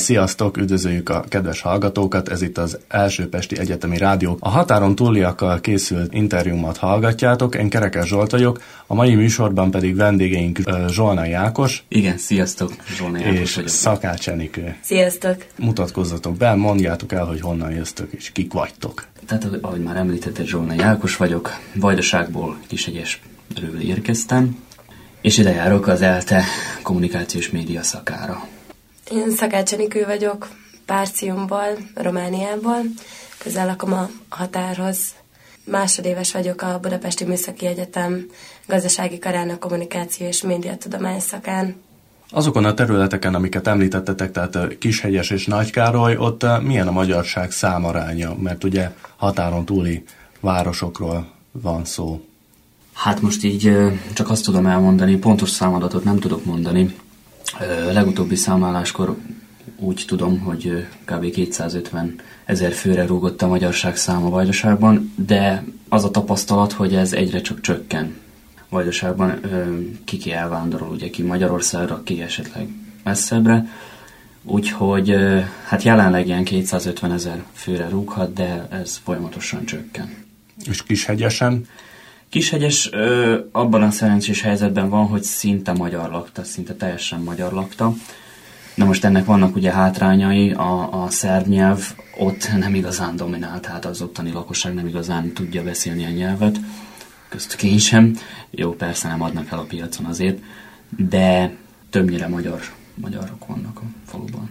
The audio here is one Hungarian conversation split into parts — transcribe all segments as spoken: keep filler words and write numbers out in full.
Sziasztok, üdvözöljük a kedves hallgatókat, ez itt az Első Pesti Egyetemi Rádió. A határon túliakkal készült interjúmat hallgatjátok, én Kerekes Zsolt vagyok, a mai műsorban pedig vendégeink Zsolnai Ákos. Igen, sziasztok, Zsolnai Ákos és vagyok. Szakács Enikő. Sziasztok! Mutatkozzatok be, mondjátok el, hogy honnan jöztök és kik vagytok. Tehát, ahogy már említetted, Zsolnai Ákos vagyok, Vajdaságból, Kishegyesről érkeztem, és ide járok az ELTE kommunikációs média szakára. Én Szakács Enikő vagyok, Párciumból, Romániából, közel lakom a határhoz. Másodéves vagyok a Budapesti Műszaki Egyetem gazdasági karának kommunikáció és médiatudomány szakán. Azokon a területeken, amiket említettetek, tehát Kishegyes és Nagykároly, ott milyen a magyarság számaránya? Mert ugye határon túli városokról van szó. Hát most így csak azt tudom elmondani, pontos számadatot nem tudok mondani. Legutóbbi számláláskor úgy tudom, hogy kb. kétszázötven ezer főre rúgott a magyarság száma Vajdaságban, de az a tapasztalat, hogy ez egyre csak csökken. Vajdaságban ki-ki elvándorol, ugye ki Magyarországra, ki esetleg messzebbre, úgyhogy hát jelenleg ilyen kétszázötven ezer főre rúghat, de ez folyamatosan csökken. És Kishegyesen? Kishegyes ö, abban a szerencsés helyzetben van, hogy szinte magyar lakta, szinte teljesen magyar lakta. De most ennek vannak ugye hátrányai, a, a szerb nyelv ott nem igazán dominál, tehát az ottani lakosság nem igazán tudja beszélni a nyelvet, köztük én sem. Jó, persze nem adnak el a piacon azért, de többnyire magyar, magyarok vannak a faluban.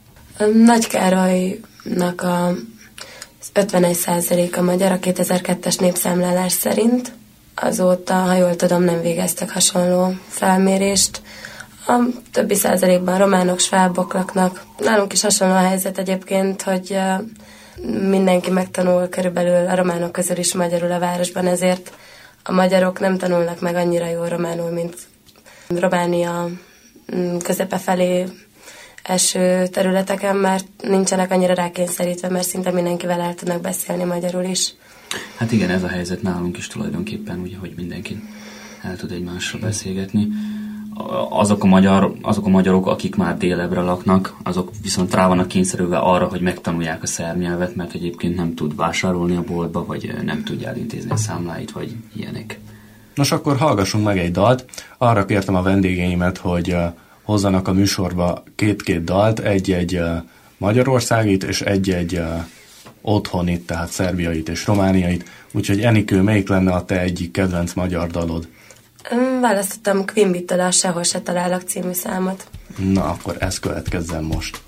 Nagykárolynak a ötvenegy százaléka magyar a kétezer-kettes népszámlálás szerint. Azóta, ha jól tudom, nem végeztek hasonló felmérést. A többi százalékban románok, svábok laknak. Nálunk is hasonló a helyzet egyébként, hogy mindenki megtanul körülbelül a románok közül is magyarul a városban, ezért a magyarok nem tanulnak meg annyira jól románul, mint Románia közepe felé eső területeken, mert nincsenek annyira rákényszerítve, mert szinte mindenkivel el tudnak beszélni magyarul is. Hát igen, ez a helyzet nálunk is tulajdonképpen, ugye, hogy mindenki el tud egymással beszélgetni. Azok a, magyar, azok a magyarok, akik már délebbre laknak, azok viszont rá vannak kényszerülve arra, hogy megtanulják a szerb nyelvet, mert egyébként nem tud vásárolni a boltba, vagy nem tudja elintézni a számláit, vagy ilyenek. Nos, akkor hallgassunk meg egy dalt. Arra kértem a vendégeimet, hogy hozzanak a műsorba két-két dalt, egy-egy magyarországit és egy-egy otthonit, tehát szerbiait és romániait. Úgyhogy Enikő, melyik lenne a te egyik kedvenc magyar dalod? Választottam Queen Bee-től a Sehol se találok című számot. Na, akkor ez következzen most.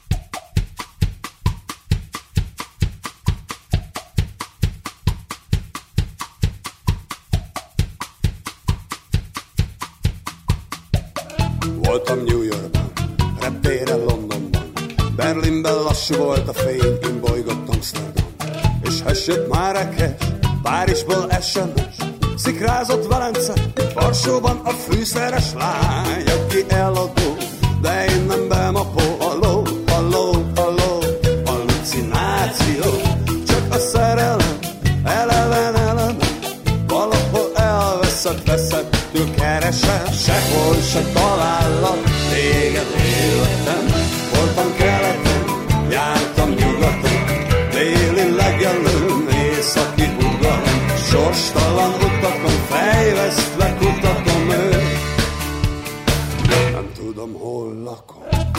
Voltam New Yorkban, reptéren Londonban, Berlinben lassú volt a fény, én bolygott Amsterdam. És hessét Márekes, Párizsból es em es, szikrázott Velence, Varsóban a fűszeres lány, aki eladó, de én nem bemapó. Halló, halló, halló, hallucináció, csak a szerelem, eleven, eleven, valahol elveszett, veszettől keresem, sehol se talállak téged életem. Voltam keleten, jártam nyugaton, déli legelőn, északi ugalom, sorstalan utakon, fejvesztve kutatom őt, nem tudom, hol lakom.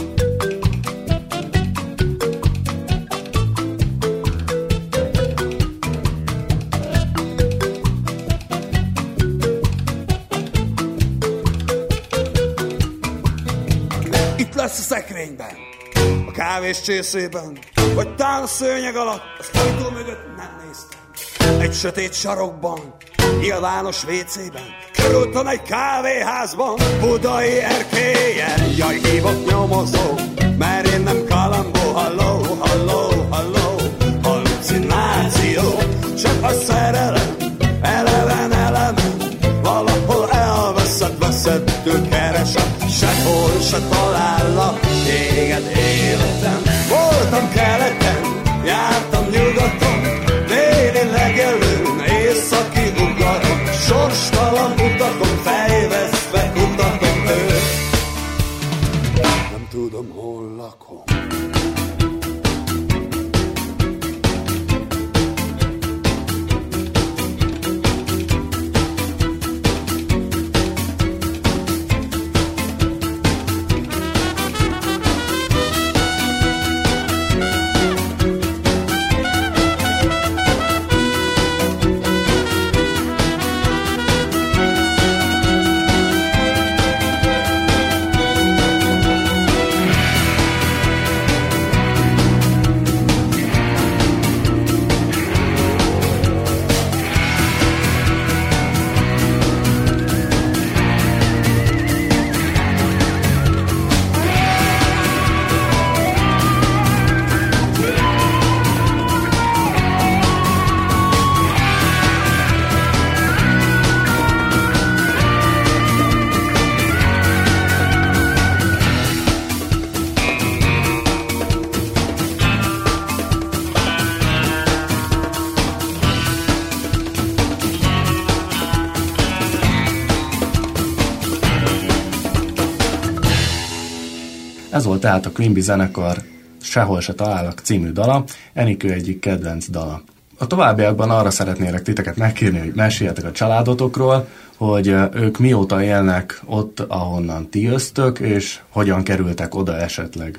Itt lesz a szekrényben, a kávés csészében, vagy tán a szőnyeg alatt, az ajtó mögött nem néztem. Egy sötét sarokban, nyilvános vécében, körültem egy kávéházban, budai erkélyen. Jaj, hívott nyomozó, mert én nem kalambó. Halló, halló, halló, hallucináció, csak a szerelem, eleven, eleven, valahol elveszett, veszettől keresem, sehol se talállak téged életem. Voltam keleten, jártam nyugaton, déli legelőn, északi ugaron, sorstalan utakon, fejvesztve kutatom őt, nem tudom, hol lakom. Ez volt tehát a Quimby zenekar Sehol se találak című dala, Enikő egyik kedvenc dala. A továbbiakban arra szeretnélek titeket megkérni, hogy meséljetek a családotokról, hogy ők mióta élnek ott, ahonnan ti jöztök, és hogyan kerültek oda esetleg.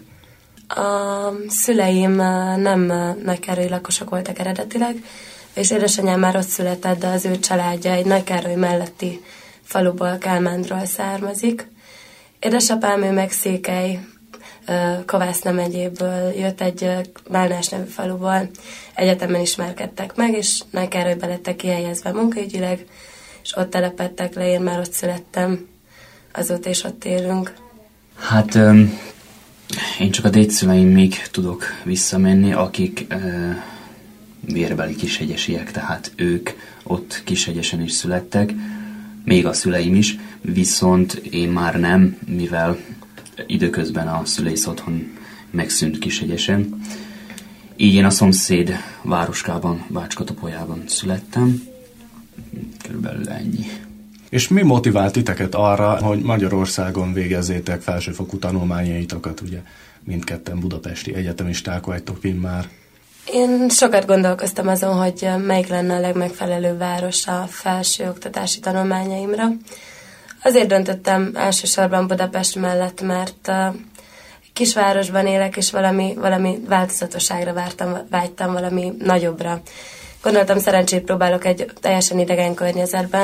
A szüleim nem nagykároly lakosok voltak eredetileg, és édesanyám már ott született, de az ő családja egy Nagykároly melletti faluból, Kálmándról származik. Édesapám, ő meg Székely, Kovászna megyéből jött, egy Bálnás nevű faluból. Egyetemen ismerkedtek meg, és Nagykárolyba lettek kihelyezve munkaügyileg, és ott telepedtek le, én már ott születtem. Azóta is ott élünk. Hát um, én csak a dédszüleim még tudok visszamenni, akik uh, vérbeli kishegyesiek, tehát ők ott Kishegyesen is születtek, még a szüleim is, viszont én már nem, mivel időközben a szülész otthon megszűnt Kishegyesen. Így én a szomszéd városkában, Bácskatopolyában születtem. Körülbelül ennyi. És mi motivált titeket arra, hogy Magyarországon végezzétek felsőfokú tanulmányaitokat? Ugye mindketten budapesti egyetemisták vagytok immár. Én sokat gondolkoztam azon, hogy melyik lenne a legmegfelelőbb város a felsőoktatási tanulmányaimra. Azért döntöttem elsősorban Budapest mellett, mert kisvárosban élek, és valami, valami változatosságra vártam, vágytam, valami nagyobbra. Gondoltam, szerencsét próbálok egy teljesen idegen környezetben.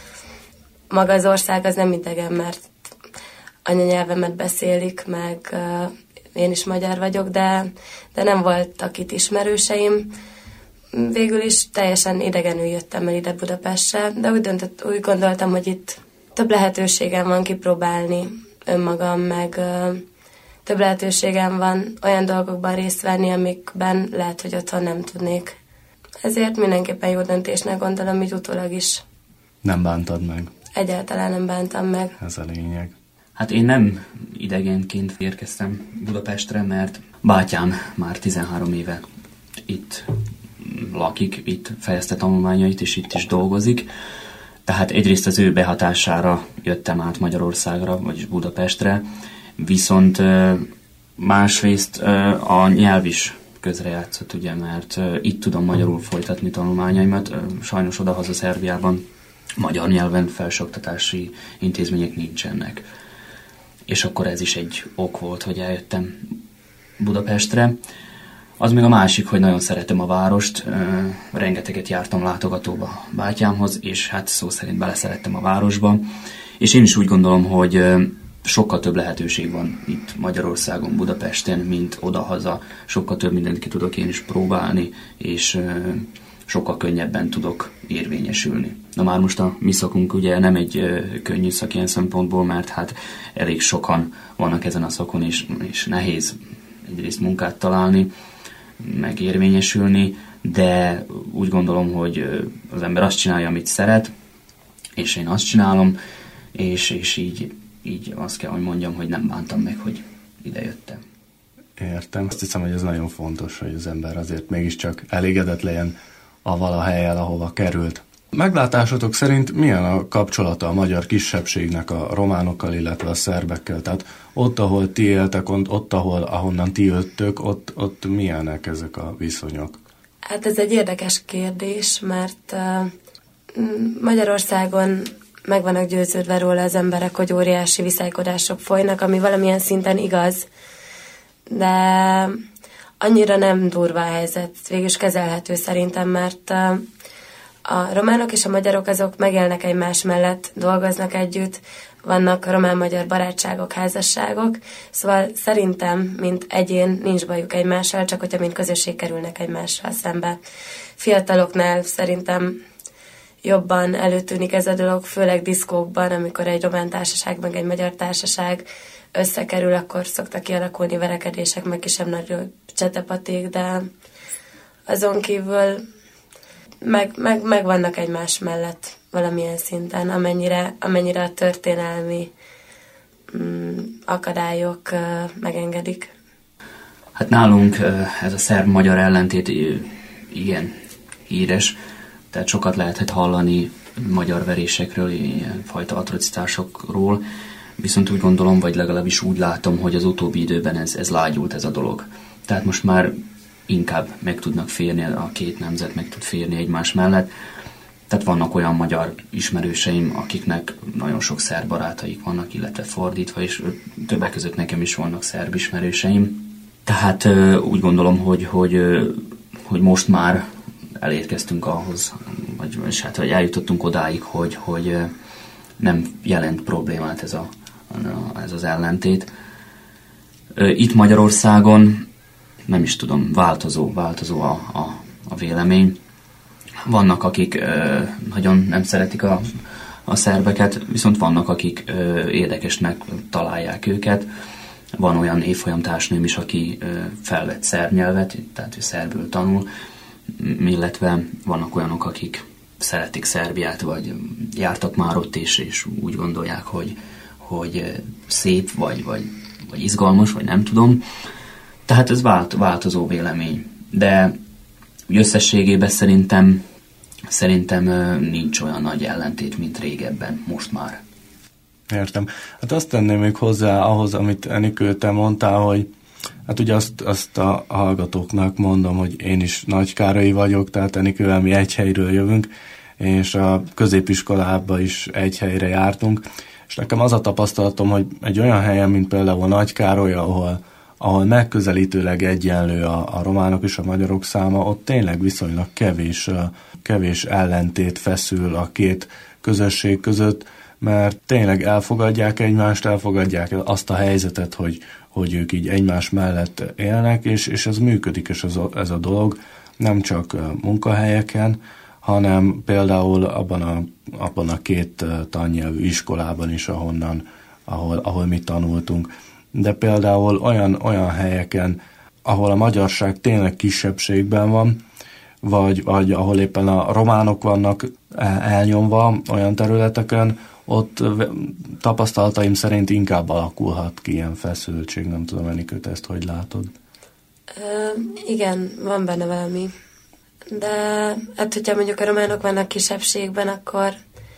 Maga az ország az nem idegen, mert anyanyelvemet beszélik, meg uh, én is magyar vagyok, de, de nem voltak itt ismerőseim. Végül is teljesen idegenül jöttem el ide Budapestre, de úgy, döntött, úgy gondoltam, hogy itt több lehetőségem van kipróbálni önmagam, meg uh, több lehetőségem van olyan dolgokban részt venni, amikben lehet, hogy otthon nem tudnék. Ezért mindenképpen jó döntésnek gondolom, így utólag is. Nem bántad meg? Egyáltalán nem bántam meg. Ez a lényeg. Hát én nem idegenként érkeztem Budapestre, mert bátyám már tizenhárom éve itt lakik, itt fejezte tanulmányait, és itt is dolgozik. Tehát egyrészt az ő behatására jöttem át Magyarországra, vagyis Budapestre, viszont másrészt a nyelv is közrejátszott, ugye, mert itt tudom magyarul folytatni tanulmányaimat. Sajnos odahaza Szerbiában magyar nyelven felsőoktatási intézmények nincsenek. És akkor ez is egy ok volt, hogy eljöttem Budapestre. Az még a másik, hogy nagyon szeretem a várost, rengeteget jártam látogatóba bátyámhoz, és hát szó szerint beleszerettem a városba. És én is úgy gondolom, hogy sokkal több lehetőség van itt Magyarországon, Budapesten, mint odahaza. Sokkal több mindent ki tudok én is próbálni, és sokkal könnyebben tudok érvényesülni. Na már most a mi szakunk ugye nem egy könnyű szak ilyen szempontból, mert hát elég sokan vannak ezen a szakon, és, és nehéz egyrészt munkát találni, meg érvényesülni, de úgy gondolom, hogy az ember azt csinálja, amit szeret, és én azt csinálom, és, és így, így azt kell, hogy mondjam, hogy nem bántam meg, hogy idejöttem. Értem. Azt hiszem, hogy ez nagyon fontos, hogy az ember azért mégiscsak elégedett legyen a valahelyel, ahova került. Meglátásotok szerint milyen a kapcsolata a magyar kisebbségnek a románokkal, illetve a szerbekkel? Tehát ott, ahol ti éltek, ott, ahol, ahonnan ti jöttök, ott, ott milyenek ezek a viszonyok? Hát ez egy érdekes kérdés, mert uh, Magyarországon meg vannak győződve róla az emberek, hogy óriási viszálykodások folynak, ami valamilyen szinten igaz, de annyira nem durva a helyzet, végülis kezelhető szerintem, mert uh, a románok és a magyarok azok megélnek egymás mellett, dolgoznak együtt, vannak román-magyar barátságok, házasságok, szóval szerintem, mint egyén, nincs bajuk egymással, csak hogyha mint közösség kerülnek egymással szembe. Fiataloknál szerintem jobban előtűnik ez a dolog, főleg diszkókban, amikor egy román társaság, meg egy magyar társaság összekerül, akkor szoktak kialakulni verekedések, meg kisebb-nagyobb csetepaték, de azon kívül meg, meg, meg vannak egymás mellett valamilyen szinten, amennyire, amennyire a történelmi mm, akadályok uh, megengedik. Hát nálunk uh, ez a szerb-magyar ellentét uh, igen híres, tehát sokat lehetett hallani magyar verésekről, ilyen fajta atrocitásokról, Viszont úgy gondolom, vagy legalábbis úgy látom, hogy az utóbbi időben ez, ez lágyult ez a dolog. Tehát most már inkább meg tudnak férni, a két nemzet meg tud férni egymás mellett. Tehát vannak olyan magyar ismerőseim, akiknek nagyon sok szerb barátaik vannak, illetve fordítva, és többek között nekem is vannak szerb ismerőseim. Tehát úgy gondolom, hogy, hogy, hogy most már elérkeztünk ahhoz, vagy, vagy hát, hogy eljutottunk odáig, hogy, hogy nem jelent problémát ez, a, ez az ellentét. Itt Magyarországon nem is tudom, változó, változó a, a, a vélemény. Vannak, akik ö, nagyon nem szeretik a, a szerbeket, viszont vannak, akik ö, érdekesnek találják őket. Van olyan évfolyamtársnőm is, aki ö, felvett szerb nyelvet, tehát ő szerbül tanul, illetve vannak olyanok, akik szeretik Szerbiát, vagy jártak már ott is, és úgy gondolják, hogy, hogy szép, vagy, vagy, vagy izgalmas, vagy nem tudom. Tehát ez vált, változó vélemény. De összességében szerintem, szerintem nincs olyan nagy ellentét, mint régebben, most már. Értem. Hát azt tenném még hozzá ahhoz, amit Enikő, te mondtál, hogy hát ugye azt, azt a hallgatóknak mondom, hogy én is Nagykárolyi vagyok, tehát Enikővel mi egy helyről jövünk, és a középiskolába is egy helyre jártunk, és nekem az a tapasztalatom, hogy egy olyan helyen, mint például Nagykároly, ahol, ahol megközelítőleg egyenlő a, a románok és a magyarok száma, ott tényleg viszonylag kevés, kevés ellentét feszül a két közösség között, mert tényleg elfogadják egymást, elfogadják azt a helyzetet, hogy, hogy ők így egymás mellett élnek, és, és ez működik, és ez a, ez a dolog nem csak munkahelyeken, hanem például abban a, abban a két tannyelvű iskolában is, ahonnan, ahol, ahol mi tanultunk. De például olyan, olyan helyeken, ahol a magyarság tényleg kisebbségben van, vagy, vagy ahol éppen a románok vannak elnyomva olyan területeken, ott tapasztalataim szerint inkább alakulhat ki ilyen feszültség. Nem tudom, Enikő, te ezt hogy látod? Ö, igen, van benne valami. De hát, hogyha mondjuk a románok vannak kisebbségben, akkor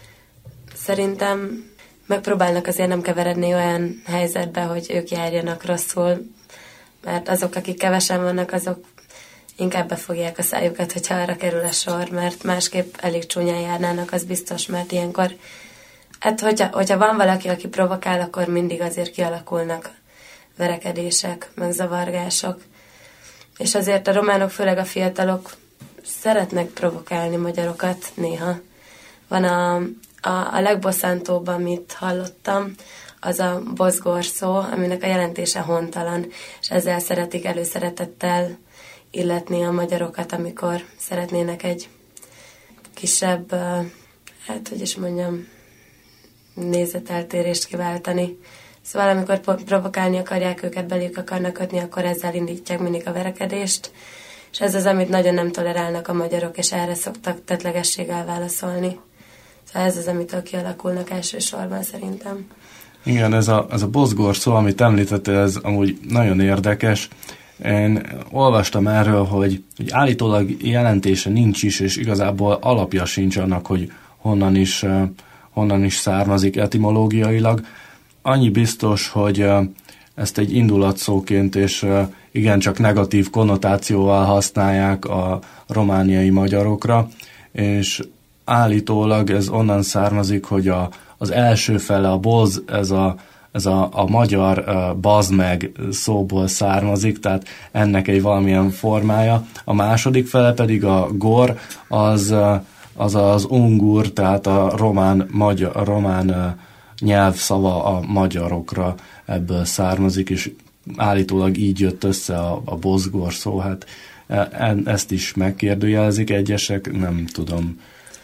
szerintem megpróbálnak azért nem keveredni olyan helyzetbe, hogy ők járjanak rosszul, mert azok, akik kevesen vannak, azok inkább befogják a szájukat, hogyha arra kerül a sor, mert másképp elég csúnyán járnának, az biztos, mert ilyenkor, hát hogyha, hogyha van valaki, aki provokál, akkor mindig azért kialakulnak verekedések, meg zavargások. És azért a románok, főleg a fiatalok szeretnek provokálni magyarokat néha. Van a, a, a legbosszantóbb, amit hallottam, az a bozgor szó, aminek a jelentése hontalan, és ezzel szeretik előszeretettel illetni a magyarokat, amikor szeretnének egy kisebb, hát hogy is mondjam, nézeteltérést kiváltani. Szóval amikor provokálni akarják őket, belük akarnak kötni, akkor ezzel indítják mindig a verekedést, és ez az, amit nagyon nem tolerálnak a magyarok, és erre szoktak tettlegességgel válaszolni. Szóval ez az, amitől kialakulnak elsősorban szerintem. Igen, ez a, ez a bozgor szó, amit említettél, ez amúgy nagyon érdekes. Én olvastam erről, hogy, hogy állítólag jelentése nincs is, és igazából alapja sincs annak, hogy honnan is, honnan is származik etimológiailag. Annyi biztos, hogy ezt egy indulatszóként és igencsak negatív konnotációval használják a romániai magyarokra, és állítólag ez onnan származik, hogy a, az első fele, a boz, ez a, ez a, a magyar uh, bazd meg szóból származik, tehát ennek egy valamilyen formája. A második fele pedig a gor, az uh, az, az ungur, tehát a román, magyar, a román uh, nyelvszava a magyarokra ebből származik, és állítólag így jött össze a, a bozgor szó. Hát e, ezt is megkérdőjelezik egyesek, nem tudom.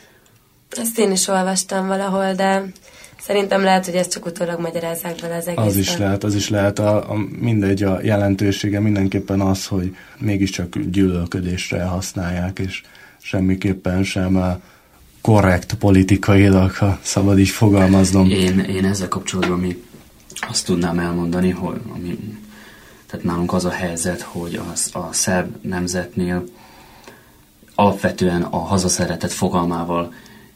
Ezt én is olvastam valahol, de szerintem lehet, hogy ezt csak utólag magyarázzák bele az egészet. Az is lehet, az is lehet. A, a, mindegy, a jelentősége mindenképpen az, hogy mégiscsak gyűlölködésre használják, és semmiképpen sem a korrekt politikailag, ha szabad így fogalmaznom. Én, én ezzel kapcsolatban mi azt tudnám elmondani, hogy ami, tehát nálunk az a helyzet, hogy a, a szerb nemzetnél alapvetően a hazaszeretet fogalmával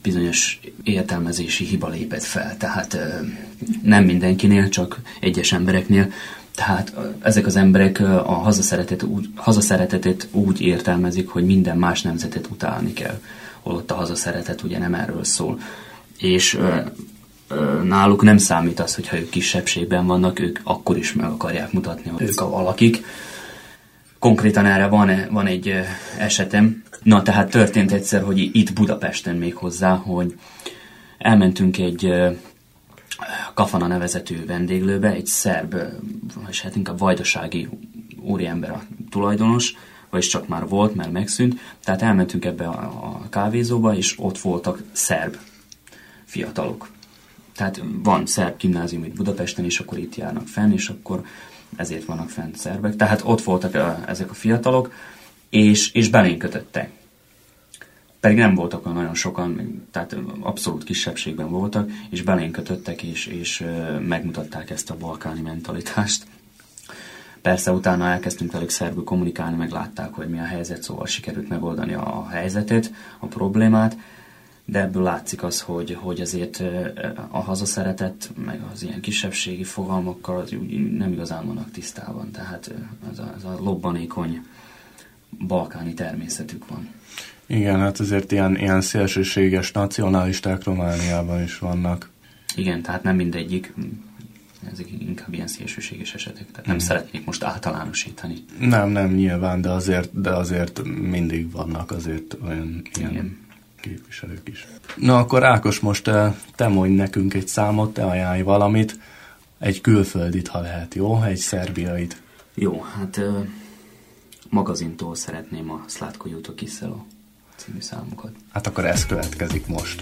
bizonyos értelmezési hiba lépett fel. Tehát nem mindenkinél, csak egyes embereknél. Tehát ezek az emberek a hazaszeretet úgy, hazaszeretetet úgy értelmezik, hogy minden más nemzetet utálni kell. Holott a hazaszeretet ugye nem erről szól. És ö, ö, náluk nem számít az, hogyha ők kisebbségben vannak, ők akkor is meg akarják mutatni, hogy ők a valakik. Konkrétan erre van, van egy esetem. Na, tehát történt egyszer, hogy itt Budapesten még hozzá, hogy elmentünk egy Kafana nevezetű vendéglőbe, egy szerb, és hát inkább vajdasági úriember a tulajdonos, vagyis csak már volt, mert megszűnt. Tehát elmentünk ebbe a kávézóba, és ott voltak szerb fiatalok. Tehát van szerb gimnázium itt Budapesten, és akkor itt járnak fenn, és akkor ezért vannak fent szerbek. Tehát ott voltak a, ezek a fiatalok, és, és belénk kötöttek. Pedig nem voltak olyan nagyon sokan, tehát abszolút kisebbségben voltak, és belénk kötöttek, és, és megmutatták ezt a balkáni mentalitást. Persze utána elkezdtünk velük szerbül kommunikálni, meg látták, hogy mi a helyzet, szóval sikerült megoldani a helyzetet, a problémát, de ebből látszik az, hogy, hogy azért a hazaszeretet, meg az ilyen kisebbségi fogalmakkal az úgy nem igazán vannak tisztában, tehát ez a, ez a lobbanékony balkáni természetük van. Igen, hát azért ilyen, ilyen szélsőséges nacionalisták Romániában is vannak. Igen, tehát nem mindegyik, ezek inkább ilyen szélsőséges esetek, tehát nem mm. szeretnék most általánosítani. Nem, nem, nyilván, de azért, de azért mindig vannak azért olyan ilyen Igen. képviselők is. Na akkor Ákos, most te mondj nekünk egy számot, te ajánlj valamit, egy külföldit, ha lehet, jó? Egy szerbiait. Jó, hát magazintól szeretném a Slatko Juto Kiselo című számokat. Hát akkor ez következik most.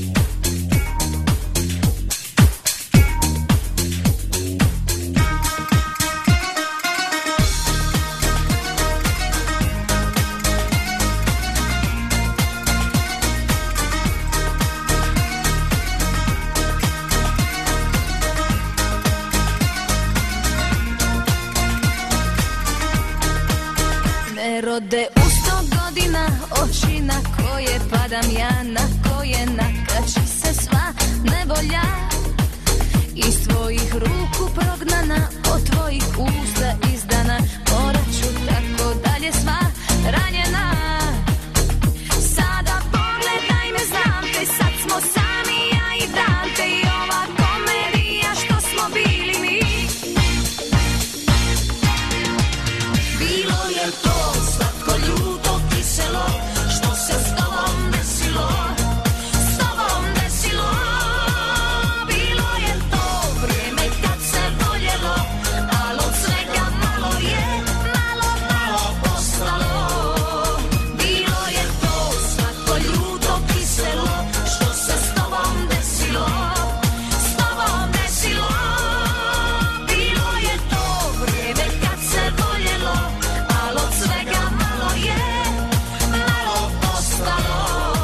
Rode u sto godina, oči na koje padam ja, na koje nakači se sva nevolja. Iz tvojih ruku prognana, od tvojih usta izdana, morat ću tako dalje sva ranjena. Sada pogledaj me, znam te, sad smo sami ja i Dante i ova komedija što smo bili mi. Bilo je to slatko ljuto kiselo, što se s tobom desilo, s tobom desilo. Bilo je to vrijeme kad se voljelo, ali od svega malo je, malo, malo postalo. Bilo je to slatko ljuto kiselo, što se s tobom desilo, s tobom desilo. Bilo je to vrijeme kad se voljelo, ali od svega malo je, malo postalo.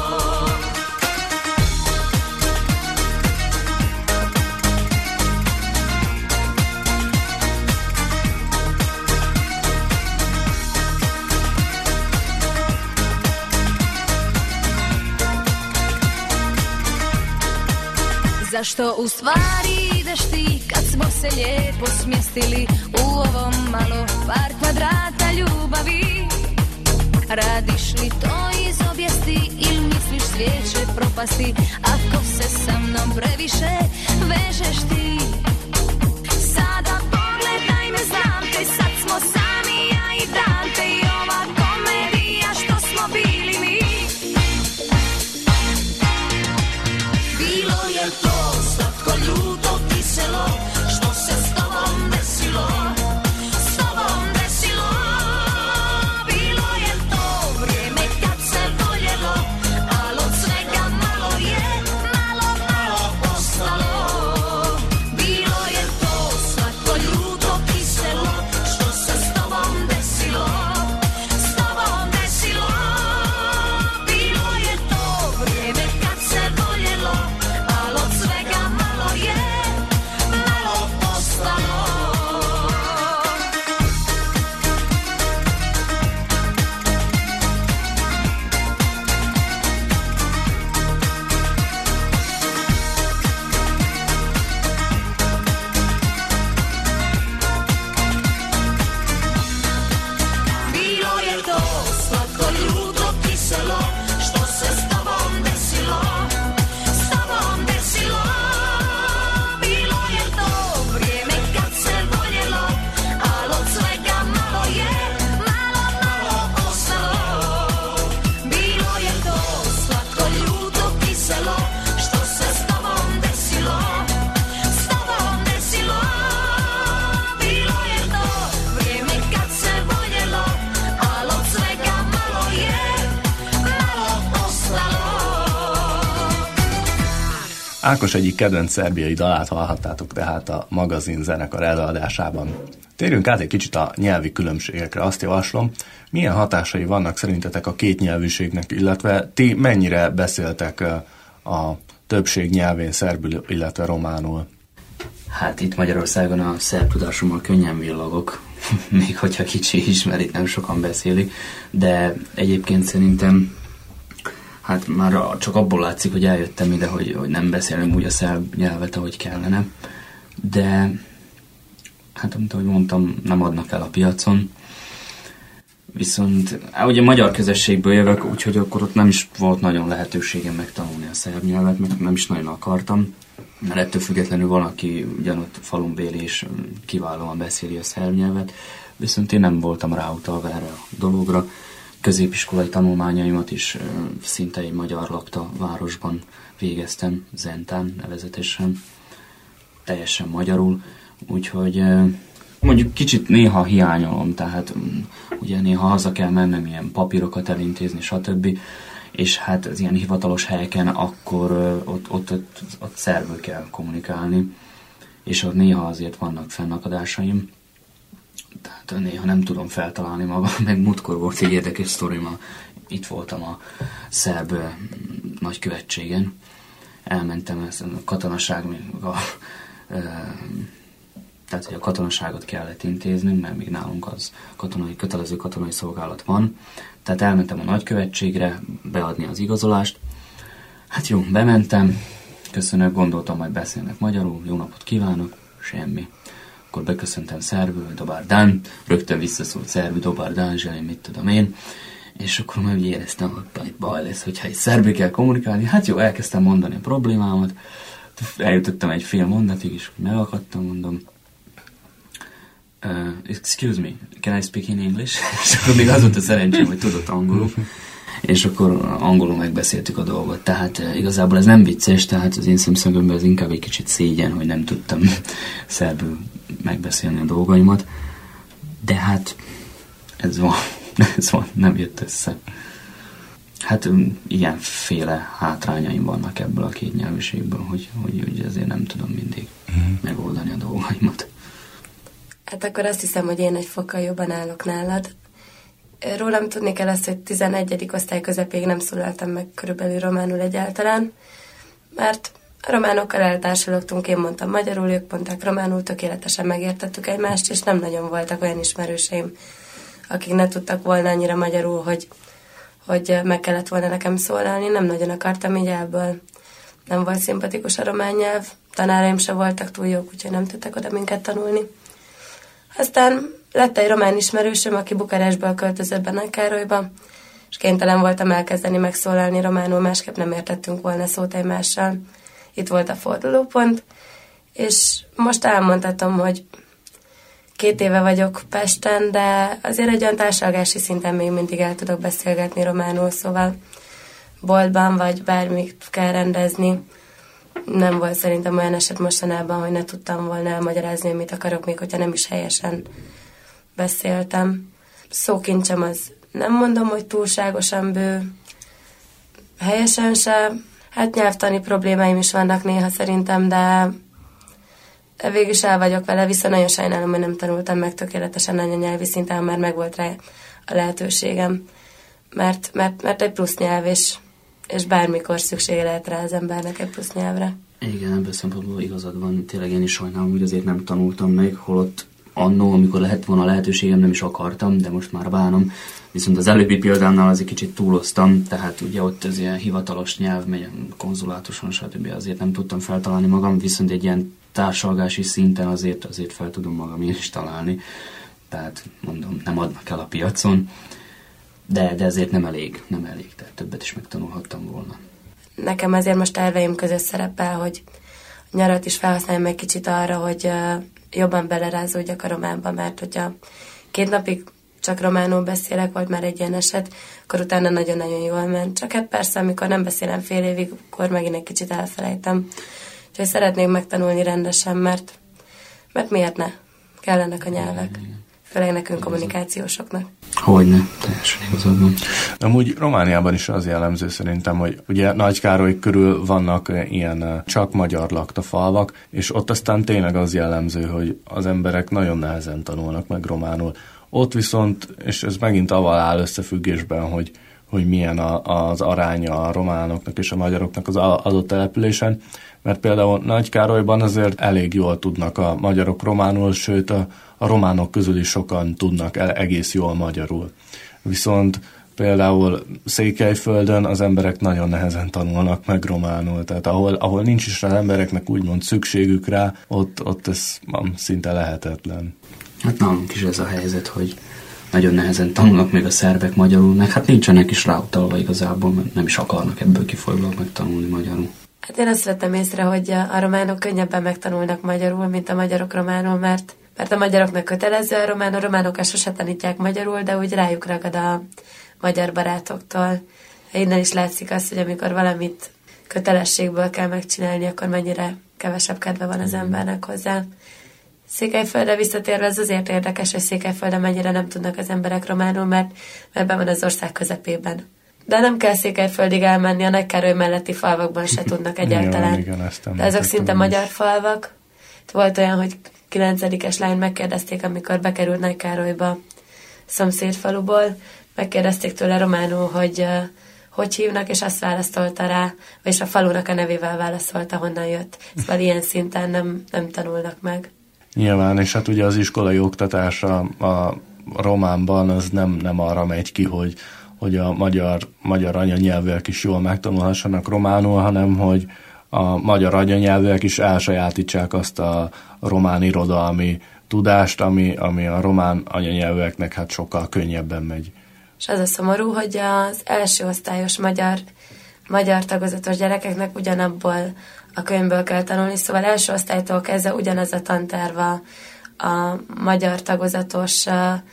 Zašto u stvari ideš ti kad smo se lijepo smjestili u ovom malo par kvadrata ljubavi? Radiš li to iz objesti ili misliš svijeće propasti? Ako se sa mnom previše vežeš ti, sada pogledaj me, znam te, sad smo sami ja i Dante i ova komedija što smo bili mi. Bilo je to slatko ljuto kiselo, što se s tobom desilo, s tobom desilo. Bilo je to vrijeme kad se voljelo, ali od svega malo je, malo, malo postalo. Bilo je to slatko ljuto kiselo, što se s Ákos egyik kedvenc szerbiai dalát hallhattátok tehát a magazin zenekar előadásában. Térjünk át egy kicsit a nyelvi különbségekre, azt javaslom. Milyen hatásai vannak szerintetek a két nyelvűségnek, illetve ti mennyire beszéltek a többség nyelvén szerbül, illetve románul? Hát itt Magyarországon a szerb tudásommal könnyen villogok, még hogyha kicsi is, mert itt nem sokan beszélik, de egyébként szerintem hát már csak abból látszik, hogy eljöttem ide, hogy, hogy nem beszélem úgy a szerb nyelvet, ahogy kellene, de hát amit ahogy mondtam, nem adnak el a piacon. Viszont ugye magyar közösségből jövök, úgyhogy akkor ott nem is volt nagyon lehetőségem megtanulni a szerb nyelvet, meg nem is nagyon akartam, mert ettől függetlenül van, aki ugyanott falun béli és kiválóan beszéli a szerb nyelvet, viszont én nem voltam ráutalva erre a dologra. Középiskolai tanulmányaimat is szinte egy magyar lakta városban végeztem, Zentán nevezetesen, teljesen magyarul, úgyhogy mondjuk kicsit néha hiányolom, tehát ugye néha haza kell mennem ilyen papírokat elintézni, stb. És hát az ilyen hivatalos helyeken akkor ott, ott, ott, ott szerbül kell kommunikálni, és ott néha azért vannak fennakadásaim, tehát néha nem tudom feltalálni magam, meg múltkor volt egy érdekes sztorim, itt voltam a szerb nagykövetségen, elmentem, ezt a katonaság, a, tehát hogy a katonaságot kellett intéznünk, mert még nálunk az katonai, kötelező katonai szolgálat van, tehát elmentem a nagykövetségre beadni az igazolást, hát jó, bementem, köszönök, gondoltam, majd beszélnek magyarul, jó napot kívánok, semmi. Akkor beköszöntem szerbül, dobar dan, rögtön visszaszólt szerbül, dobar dan, zselén, mit tudom én, és akkor majd éreztem, hogy itt baj lesz, hogyha egy szerbül kell kommunikálni, hát jó, elkezdtem mondani a problémámat, eljutottam egy fél mondatig, és megakadtam, mondom, uh, excuse me, can I speak in English? És akkor még az volt a szerencsém, hogy tudott angolul, és akkor angolul megbeszéltük a dolgot, tehát uh, igazából ez nem vicces, tehát az én szemszögömben ez inkább egy kicsit szégyen, hogy nem tudtam szerbül megbeszélni a dolgaimat, de hát ez van, ez van, nem jött össze. Hát ilyenféle hátrányaim vannak ebből a két nyelvűségből, hogy, hogy, hogy ezért nem tudom mindig uh-huh. megoldani a dolgaimat. Hát akkor azt hiszem, hogy én egy fokkal jobban állok nálad. Rólam tudni kell azt, hogy tizenegyedik osztály közepéig nem szólaltam meg körülbelül románul egyáltalán, mert a románokkal eltársalogtunk, én mondtam magyarul, ők mondták románul, tökéletesen megértettük egymást, és nem nagyon voltak olyan ismerőseim, akik ne tudtak volna annyira magyarul, hogy, hogy meg kellett volna nekem szólalni, nem nagyon akartam így ebből. Nem volt szimpatikus a román nyelv, tanáraim se voltak túl jók, úgyhogy nem tudtak oda minket tanulni. Aztán lett egy román ismerősöm, aki Bukarestből költözött be Nagykárolyba, és kénytelen voltam elkezdeni megszólalni románul, másképp nem értettünk volna szót egymással. Itt volt a fordulópont, és most elmondhatom, hogy két éve vagyok Pesten, de azért egy olyan társalgási szinten még mindig el tudok beszélgetni románul, szóval boltban vagy bármit kell rendezni. Nem volt szerintem olyan eset mostanában, hogy ne tudtam volna elmagyarázni, hogy mit akarok, még hogyha nem is helyesen beszéltem. Szókincsem az nem mondom, hogy túlságosan bő, helyesen se. Hát nyelvtani problémáim is vannak néha szerintem, de végül is el vagyok vele, viszont nagyon sajnálom, hogy nem tanultam meg tökéletesen anyanyelvi szinten, már megvolt rá a lehetőségem, mert, mert, mert egy plusz nyelv, és, és bármikor szüksége lehet rá az embernek egy plusz nyelvre. Igen, ebből szempontból igazad van, tényleg én is sajnálom, hogy azért nem tanultam meg, holott annó, amikor lehet volna lehetőségem, nem is akartam, de most már bánom. Viszont az előbbi példámnál azért kicsit túloztam, tehát ugye ott az ilyen hivatalos nyelv, megy konzulátuson, stb. Azért nem tudtam feltalálni magam, viszont egy ilyen társalgási szinten azért, azért fel tudom magam én is találni. Tehát mondom, nem adnak el a piacon, de, de ezért nem elég, nem elég, tehát többet is megtanulhattam volna. Nekem azért most terveim között szerepel, hogy nyarat is felhasználjam egy kicsit arra, hogy jobban belerázódjak a románba, mert hogyha két napig csak románul beszélek, vagy már egy ilyen eset, akkor utána nagyon-nagyon jól ment. Csak hát persze, amikor nem beszélem fél évig, akkor megint egy kicsit elfelejtem. Úgyhogy szeretnék megtanulni rendesen, mert, mert miért ne? Kellenek a nyelvek. főleg nekünk kommunikációsoknak. Hogyne, teljesen igazad van. Amúgy Romániában is az jellemző szerintem, hogy ugye Nagykároly körül vannak ilyen csak magyar lakta falvak, és ott aztán tényleg az jellemző, hogy az emberek nagyon nehezen tanulnak meg románul. Ott viszont, és ez megint avval áll összefüggésben, hogy, hogy milyen a, az aránya a románoknak és a magyaroknak az adott településen, mert például Nagykárolyban azért elég jól tudnak a magyarok románul, sőt a, a románok közül is sokan tudnak el, egész jól magyarul. Viszont például Székelyföldön az emberek nagyon nehezen tanulnak meg románul, tehát ahol, ahol nincs is az embereknek úgymond szükségük rá, ott, ott ez szinte lehetetlen. Hát nálunk is ez a helyzet, hogy nagyon nehezen tanulnak még a szerbek magyarul, meg hát nincsenek is ráutalva igazából, mert nem is akarnak ebből kifolyólag megtanulni magyarul. Hát én azt vettem észre, hogy a románok könnyebben megtanulnak magyarul, mint a magyarok románul, mert, mert a magyaroknak kötelező a román, a románok sose tanítják magyarul, de úgy rájuk ragad a magyar barátoktól. Innen is látszik az, hogy amikor valamit kötelességből kell megcsinálni, akkor mennyire kevesebb kedve van az embernek hozzá. Székelyföldre visszatérve ez azért érdekes, hogy Székelyföldön mennyire nem tudnak az emberek románul, mert, mert be van az ország közepében. De nem kell Székelyföldig elmenni, a Nagykároly melletti falvakban se tudnak egyáltalán. Igen, igen, de azok szinte magyar falvak. Volt olyan, hogy kilencedikes lányt megkérdezték, amikor bekerült Nagykárolyba szomszédfaluból, megkérdezték tőle románul, hogy uh, hogy hívnak, és azt válaszolta rá, vagyis a falunak a nevével válaszolta, honnan jött. Szóval ilyen szinten nem, nem tanulnak meg. Nyilván, és hát ugye az iskolai oktatás a, a románban az nem, nem arra megy ki, hogy, hogy a magyar, magyar anyanyelvűek is jól megtanulhassanak románul, hanem hogy a magyar anyanyelvűek is elsajátítsák azt a román irodalmi tudást, ami, ami a román anyanyelvűeknek hát sokkal könnyebben megy. És az a szomorú, hogy az első osztályos magyar, magyar tagozatos gyerekeknek ugyanabból a könyvből kell tanulni, szóval első osztálytól kezdve ugyanaz a tanterv a, a magyar tagozatos a, a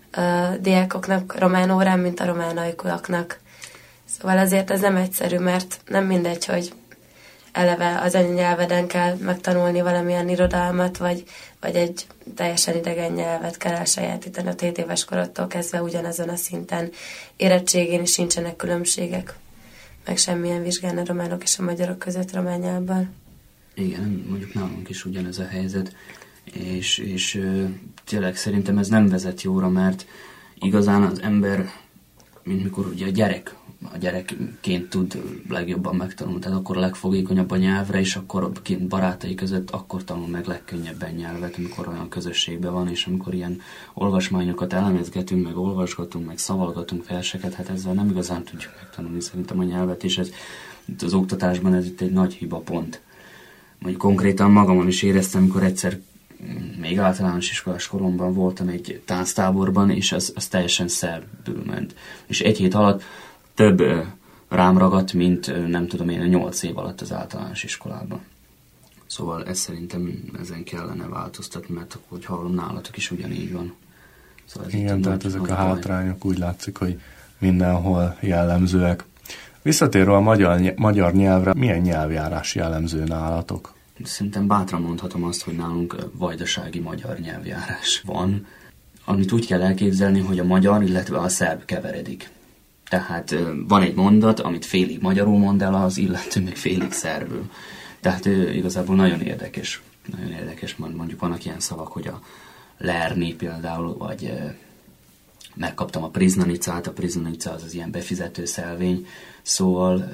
diákoknak román órán, mint a román ajkúaknak. Szóval azért ez nem egyszerű, mert nem mindegy, hogy eleve az anyanyelveden kell megtanulni valamilyen irodalmat, vagy, vagy egy teljesen idegen nyelvet kell elsajátítani a hét éves korodtól kezdve ugyanazon a szinten. Érettségén is nincsenek különbségek, meg semmilyen vizsgán a románok és a magyarok között román nyelvben. Igen, mondjuk nálunk is ugyanez a helyzet, és, és tényleg szerintem ez nem vezet jóra, mert igazán az ember, mint mikor ugye a gyerek, a gyerekként tud legjobban megtanulni, tehát akkor a legfogékonyabb a nyelvre, és akkor kint barátai között akkor tanul meg legkönnyebben nyelvet, amikor olyan közösségben van, és amikor ilyen olvasmányokat elemezgetünk, meg olvasgatunk, meg szavalgatunk verseket, hát ezzel nem igazán tudjuk megtanulni szerintem a nyelvet, és ez itt az oktatásban ez itt egy nagy hiba pont. Mondjuk konkrétan magamon is éreztem, amikor egyszer még általános iskolás koromban voltam egy tánctáborban, és az, az teljesen szerbül ment. És egy hét alatt több ö, rám ragadt, mint ö, nem tudom én, nyolc év alatt az általános iskolában. Szóval ez szerintem ezen kellene változtatni, mert hogy hallom, nálatok is ugyanígy van. Szóval igen, tehát nagy, ezek nagy a baj. Hátrányok úgy látszik, hogy mindenhol jellemzőek. Visszatérve a magyar, magyar nyelvre, milyen nyelvjárás jellemző nálatok? Szerintem bátran mondhatom azt, hogy nálunk vajdasági magyar nyelvjárás van, amit úgy kell elképzelni, hogy a magyar, illetve a szerb keveredik. Tehát van egy mondat, amit félig magyarul mond el az illető, meg félig szerbül. Tehát igazából nagyon érdekes. Nagyon érdekes, mondjuk vannak ilyen szavak, hogy a lerni például, vagy megkaptam a priznanicát, a priznanica az az ilyen befizető szelvény, szóval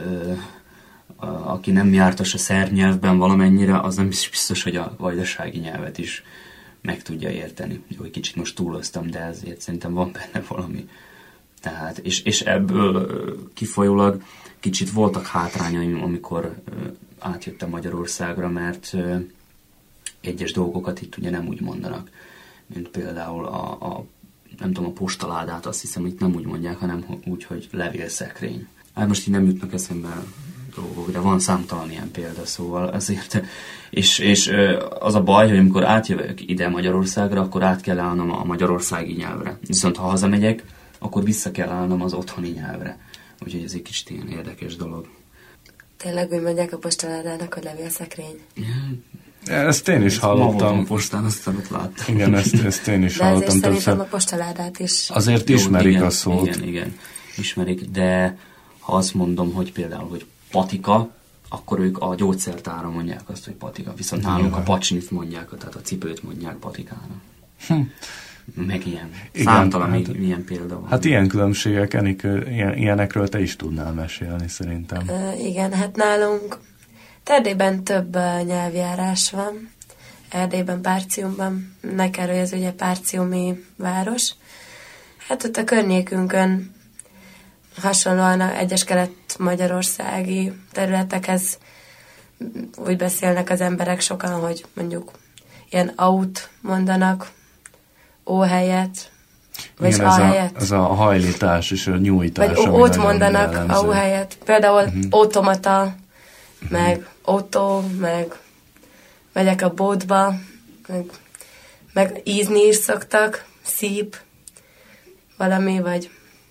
a, aki nem jártas a szerb nyelvben valamennyire, az nem biztos, hogy a vajdasági nyelvet is meg tudja érteni. Jó, egy kicsit most túloztam, de ezért szerintem van benne valami. Tehát, és, és ebből kifolyólag kicsit voltak hátrányaim, amikor átjöttem Magyarországra, mert egyes dolgokat itt ugye nem úgy mondanak, mint például a, a nem tudom, a postaládát, azt hiszem, itt nem úgy mondják, hanem úgy, hogy levélszekrény. Hát most így nem jutnak eszembe dolgok, de van számtalan ilyen példa, szóval ezért. És, és az a baj, hogy amikor átjövök ide Magyarországra, akkor át kell állnom a magyarországi nyelvre. Viszont ha hazamegyek, akkor vissza kell állnom az otthoni nyelvre. Úgyhogy ez egy kicsit ilyen érdekes dolog. Tényleg úgy mondják a postaládának, hogy levélszekrény? Ezt én is Ma voltam hallottam. a postán, aztán ott láttam. Igen, ezt, ezt én is De ezért hallottam szerintem többször. a postaládát is. Azért Jó, ismerik igen, a szót. Igen, igen, ismerik, de ha azt mondom, hogy például, hogy patika, akkor ők a gyógyszertára mondják azt, hogy patika, viszont nálunk a pacsnit mondják, tehát a cipőt mondják patikára. Hm. Meg ilyen. Igen, Számtalan hát- még ilyen példa van. Hát ilyen különbségek, Enikő, ilyen, ilyenekről te is tudnál mesélni szerintem. Ö, igen, hát nálunk Erdélyben több uh, nyelvjárás van. Erdélyben, Párciumban. Nekerő, ez ugye párciumi város. Hát ott a környékünkön hasonlóan a egyes kelet-magyarországi területekhez úgy beszélnek az emberek sokan, hogy mondjuk ilyen aut mondanak, ó helyett, vagy Igen, a ez a, helyett. ez a hajlítás és a nyújtás. Vagy ami ót nagyon mondanak jellemző. au helyett. Például uh-huh. automata, uh-huh. meg autó, meg megyek a bótba, meg, meg ízni is szoktak, szíp, valami, vagy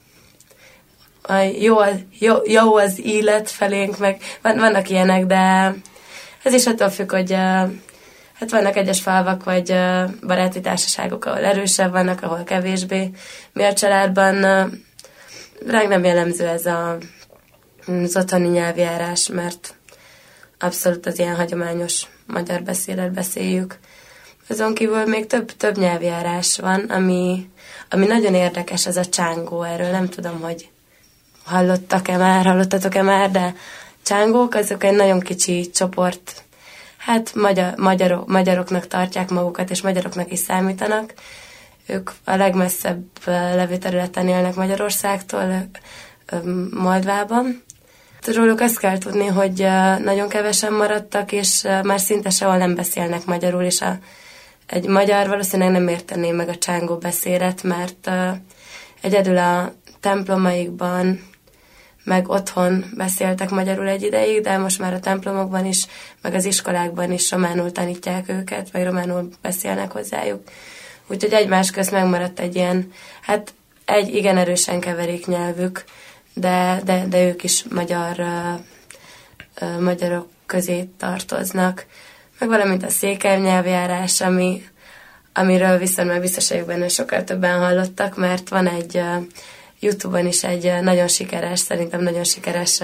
a jó, az, jó, jó az élet felénk, meg van, vannak ilyenek, de ez is attól függ, hogy uh, hát vannak egyes falvak, vagy uh, baráti társaságok, ahol erősebb vannak, ahol kevésbé. Mi a családban uh, ránk nem jellemző ez a, az otthoni nyelvjárás, mert abszolút az ilyen hagyományos magyar beszédet beszéljük. Azon kívül még több, több nyelvjárás van, ami, ami nagyon érdekes, ez a csángó. Erről nem tudom, hogy hallottak-e már, hallottatok-e már, de csángók, azok egy nagyon kicsi csoport, hát magyar, magyarok, magyaroknak tartják magukat, és magyaroknak is számítanak. Ők a legmesszebb levő területen élnek Magyarországtól, Moldvában. Róluk azt kell tudni, hogy nagyon kevesen maradtak, és már szinte sehol nem beszélnek magyarul, és a, egy magyar valószínűleg nem értené meg a csángó beszédet, mert egyedül a templomaikban, meg otthon beszéltek magyarul egy ideig, de most már a templomokban is, meg az iskolákban is románul tanítják őket, vagy románul beszélnek hozzájuk. Úgyhogy egymás közt megmaradt egy ilyen, hát egy igen erősen keverék nyelvük, de, de, de ők is magyar, uh, uh, magyarok közé tartoznak. Meg valamint a székely nyelvjárás, ami, amiről viszont már biztos vagyok benne, sokkal többen hallottak, mert van egy uh, YouTube-on is egy uh, nagyon sikeres, szerintem nagyon sikeres uh,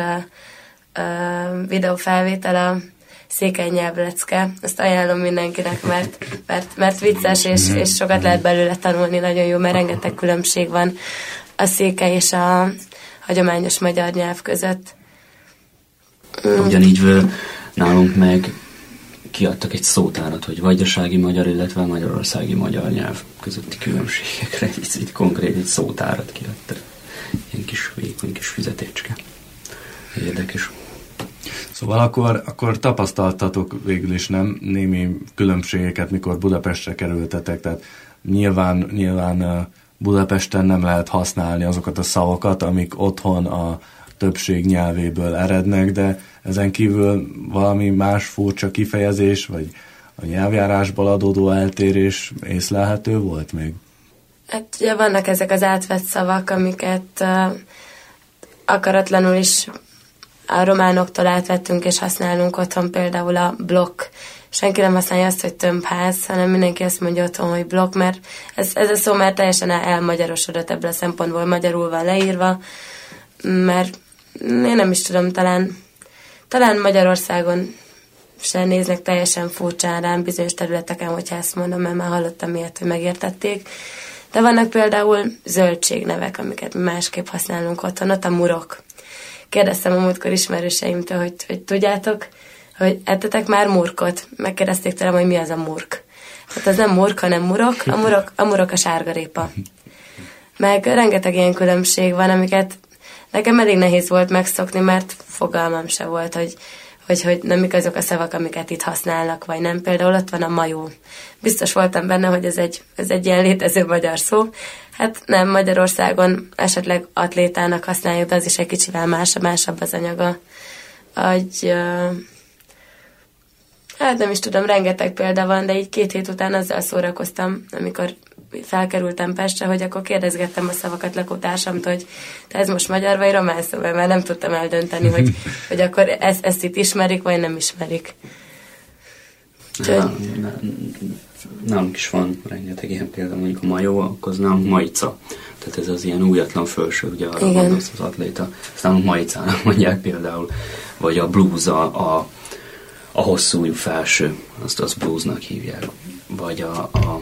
uh, videófelvétel, a székely nyelvlecke. Ezt ajánlom mindenkinek, mert, mert, mert vicces, és, és sokat lehet belőle tanulni, nagyon jó, mert rengeteg különbség van a székely és a hagyományos magyar nyelv között. Ugyanígy vő, nálunk meg kiadtak egy szótárat, hogy vajdasági magyar, illetve magyarországi magyar nyelv közötti különbségekre. Így, így konkrét egy szótárat kiadtak. Ilyen kis vékony kis füzetécske. Érdekes. Szóval akkor, akkor tapasztaltatok végül is nem némi különbségeket, mikor Budapestre kerültetek, tehát nyilván, nyilván Budapesten nem lehet használni azokat a szavakat, amik otthon a többség nyelvéből erednek, de ezen kívül valami más furcsa kifejezés, vagy a nyelvjárásból adódó eltérés észlelhető volt még? Hát ugye vannak ezek az átvett szavak, amiket uh, akaratlanul is a románoktól átvettünk és használunk otthon, például a blokk. Senki nem használja azt, hogy tömbház, hanem mindenki azt mondja otthon, hogy blokk, mert ez, ez a szó már teljesen elmagyarosodott ebből a szempontból, magyarul van leírva, mert én nem is tudom, talán, talán Magyarországon se néznek teljesen furcsán rám bizonyos területeken, hogyha ezt mondom, mert már hallottam ilyet, hogy megértették. De vannak például zöldségnevek, amiket mi másképp használunk otthon, ott a murok. Kérdeztem a múltkor ismerőseimtől, hogy, hogy tudjátok, hogy ettetek már murkot? Megkérdezték tőlem, hogy mi az a murk. Hát az nem murk, hanem murok. A murok a, murok a sárgarépa. Meg rengeteg ilyen különbség van, amiket nekem elég nehéz volt megszokni, mert fogalmam se volt, hogy, hogy, hogy nem mik azok a szavak, amiket itt használnak, vagy nem. Például ott van a majó. Biztos voltam benne, hogy ez egy, ez egy ilyen létező magyar szó. Hát nem, Magyarországon esetleg atlétának használjuk, de az is egy kicsivel másabb, másabb az anyaga. Hogy, uh, hát nem is tudom, rengeteg példa van, de így két hét után azzal szórakoztam, amikor felkerültem Pestre, hogy akkor kérdezgettem a szavakat lakótársamtól, hogy te ez most magyar vagy román szó, mert nem tudtam eldönteni, hogy, hogy akkor ezt, ezt itt ismerik, vagy nem ismerik. Úgyhogy- Nálunk is van rengeteg ilyen példa, mondjuk a majó, akkor az nálunk majica. Tehát ez az ilyen újatlan fölső, ugye arra Igen. gondolsz az atléta. Ezt nálunk majicának mondják például. Vagy a blues, a, a, a hosszú felső, azt az bluesnak hívják. Vagy a, a,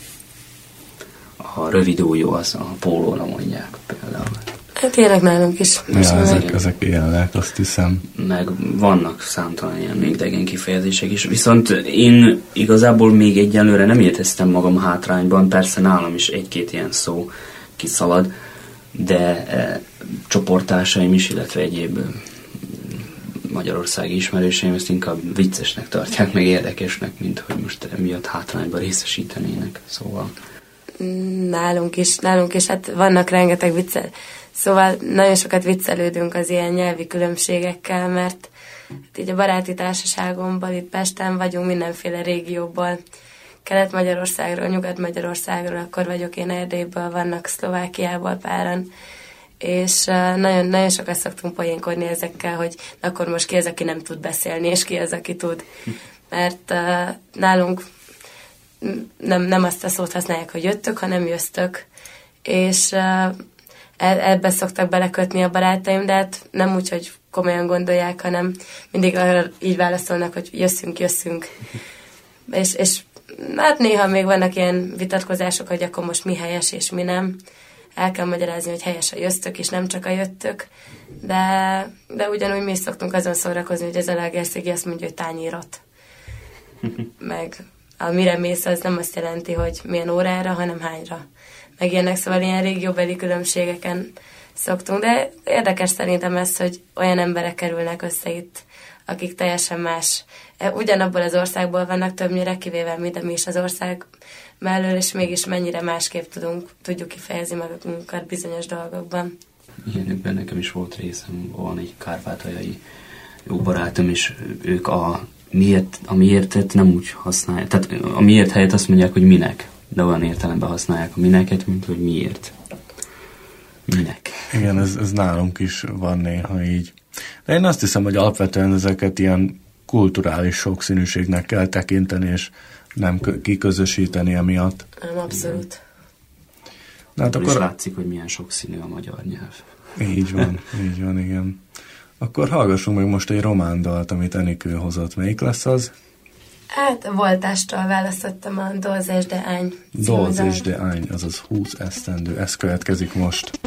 a rövid ujjú, az a pólóra mondják például. Hát ilyenek nálunk is. Ja, ezek, ezek ilyenek, azt hiszem. Meg vannak számtalan ilyen még idegen kifejezések is. Viszont én igazából még egyelőre nem éreztem magam hátrányban, persze nálam is egy-két ilyen szó kiszalad, de e, csoporttársaim is, illetve egyéb e, magyarországi ismerőseim ezt inkább viccesnek tartják, meg érdekesnek, mint hogy most emiatt hátrányba részesítenének. Szóval... Nálunk is, nálunk is, hát vannak rengeteg viccel. Szóval nagyon sokat viccelődünk az ilyen nyelvi különbségekkel, mert hát így a baráti társaságomban itt Pesten vagyunk mindenféle régióból. Kelet-Magyarországról, Nyugat-Magyarországról, akkor vagyok én Erdélyből, vannak Szlovákiából páran, és nagyon, nagyon sokat szoktunk poénkodni ezekkel, hogy akkor most ki az, aki nem tud beszélni, és ki az, aki tud. Mert uh, nálunk nem, nem azt a szót használják, hogy jöttök, hanem jöztök. És uh, ebbe szoktak belekötni a barátaim, de hát nem úgy, hogy komolyan gondolják, hanem mindig arra így válaszolnak, hogy jösszünk, jösszünk. És, és hát néha még vannak ilyen vitatkozások, hogy akkor most mi helyes és mi nem. El kell magyarázni, hogy helyes a jöztök, és nem csak a jöttök. De, de ugyanúgy mi is szoktunk azon szórakozni, hogy az Zalaegerszegi azt mondja, hogy tányérot. Meg a mire mész, az nem azt jelenti, hogy milyen órára, hanem hányra. Meg ilyenek, szóval ilyen régióbeli különbségeken szoktunk. De érdekes szerintem ez, hogy olyan emberek kerülnek össze itt, akik teljesen más. Ugyanabból az országból vannak többnyire, kivéve mi, de mi is az ország mellől, és mégis mennyire másképp tudunk, tudjuk kifejezni magunkat bizonyos dolgokban. Ilyenekben nekem is volt részem, van egy kárpátaljai jó barátom, és ők a miért, a miértet nem úgy használják. Tehát a miért helyett azt mondják, hogy minek, de olyan értelemben használják a mineket, mint hogy miért. Minek. Igen, ez, ez nálunk is van néha így. De én azt hiszem, hogy alapvetően ezeket ilyen kulturális sokszínűségnek kell tekinteni, és nem kiközösíteni emiatt. Nem, abszolút. De hát akkor akkor... is látszik, hogy milyen sokszínű a magyar nyelv. Így van, így van, igen. Akkor hallgassunk meg most egy román dalt, amit Enikő hozott. Melyik lesz az? Hát a Voltástól választottam a Dózes de Ány. Dózes de Ány, azaz húsz esztendő. Ez következik most.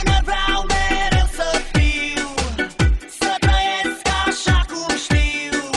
Să trăiesc așa cum știu.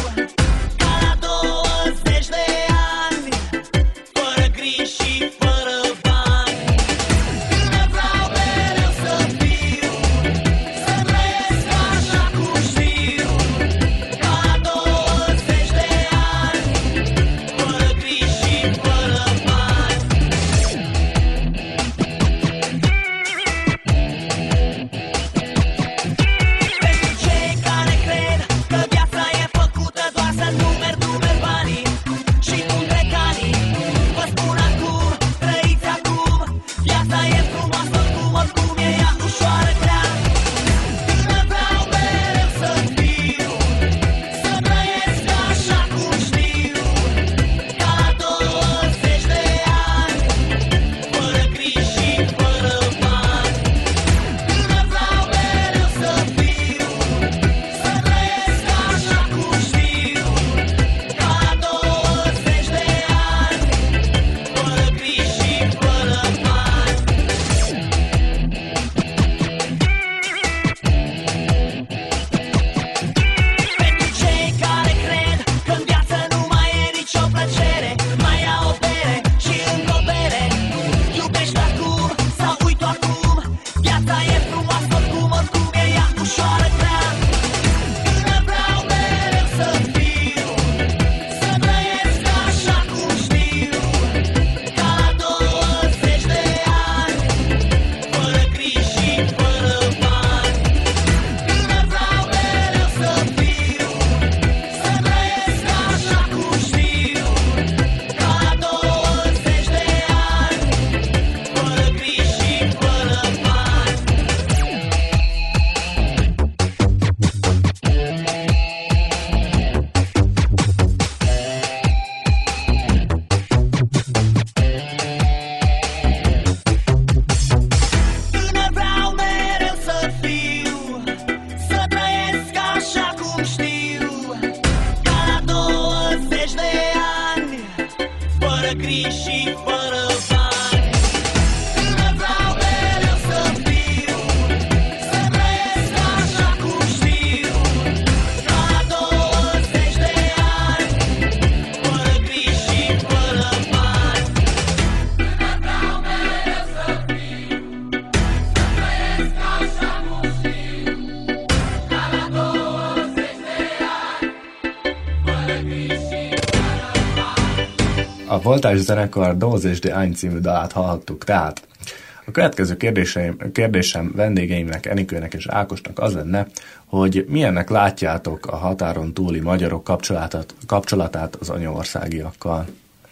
fără griji și fără bani. Când vreau mereu să fiu, să trăiesc așa cum știu, ca la douăzeci de ani, fără griji și fără bani. Când vreau mereu să fiu, să trăiesc așa cum știu, ca la douăzeci de ani, fără griji și fără bani. A Voltás zenekar douăzeci de Any című dalát hallhattuk, tehát a következő kérdéseim, kérdésem vendégeimnek, Enikőnek és Ákosnak az lenne, hogy milyennek látjátok a határon túli magyarok kapcsolatát, kapcsolatát az anyaországiakkal?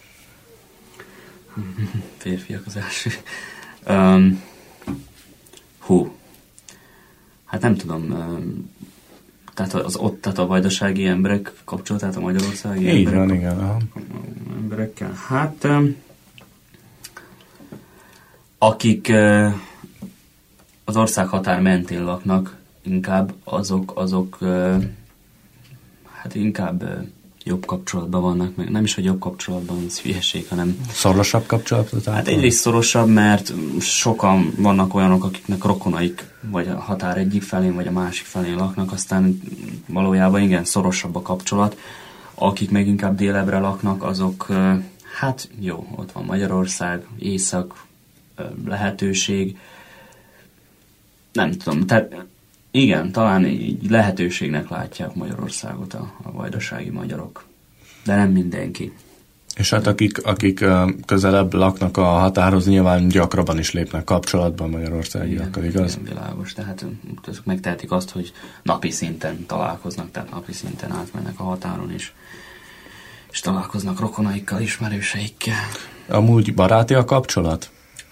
Férfiak az első. Um, hú. Hát nem tudom. Um, tehát az ott, tehát a vajdasági emberek kapcsolatát a magyarországi Így emberek van, igen. Aha. emberekkel. Hát um, akik uh, az ország határ mentén laknak, inkább azok, azok uh, hát inkább uh, jobb kapcsolatban vannak, meg nem is, hogy jobb kapcsolatban, ez hülyeség, hanem Szorosabb kapcsolatot? hát egyrészt szorosabb, mert sokan vannak olyanok, akiknek rokonaik vagy a határ egyik felén, vagy a másik felén laknak, aztán valójában igen, szorosabb a kapcsolat. Akik meg inkább délebbre laknak, azok uh, hát jó, ott van Magyarország, észak, uh, lehetőség, nem tudom, tehát igen, talán így lehetőségnek látják Magyarországot a, a vajdasági magyarok, de nem mindenki. És hát akik, akik ö, közelebb laknak a határhoz, nyilván gyakrabban is lépnek kapcsolatban magyarországiakkal, igaz? Igen, világos, tehát azok megtehetik azt, hogy napi szinten találkoznak, tehát napi szinten átmennek a határon is, és találkoznak rokonaikkal, ismerőseikkel. Amúgy baráti a kapcsolat?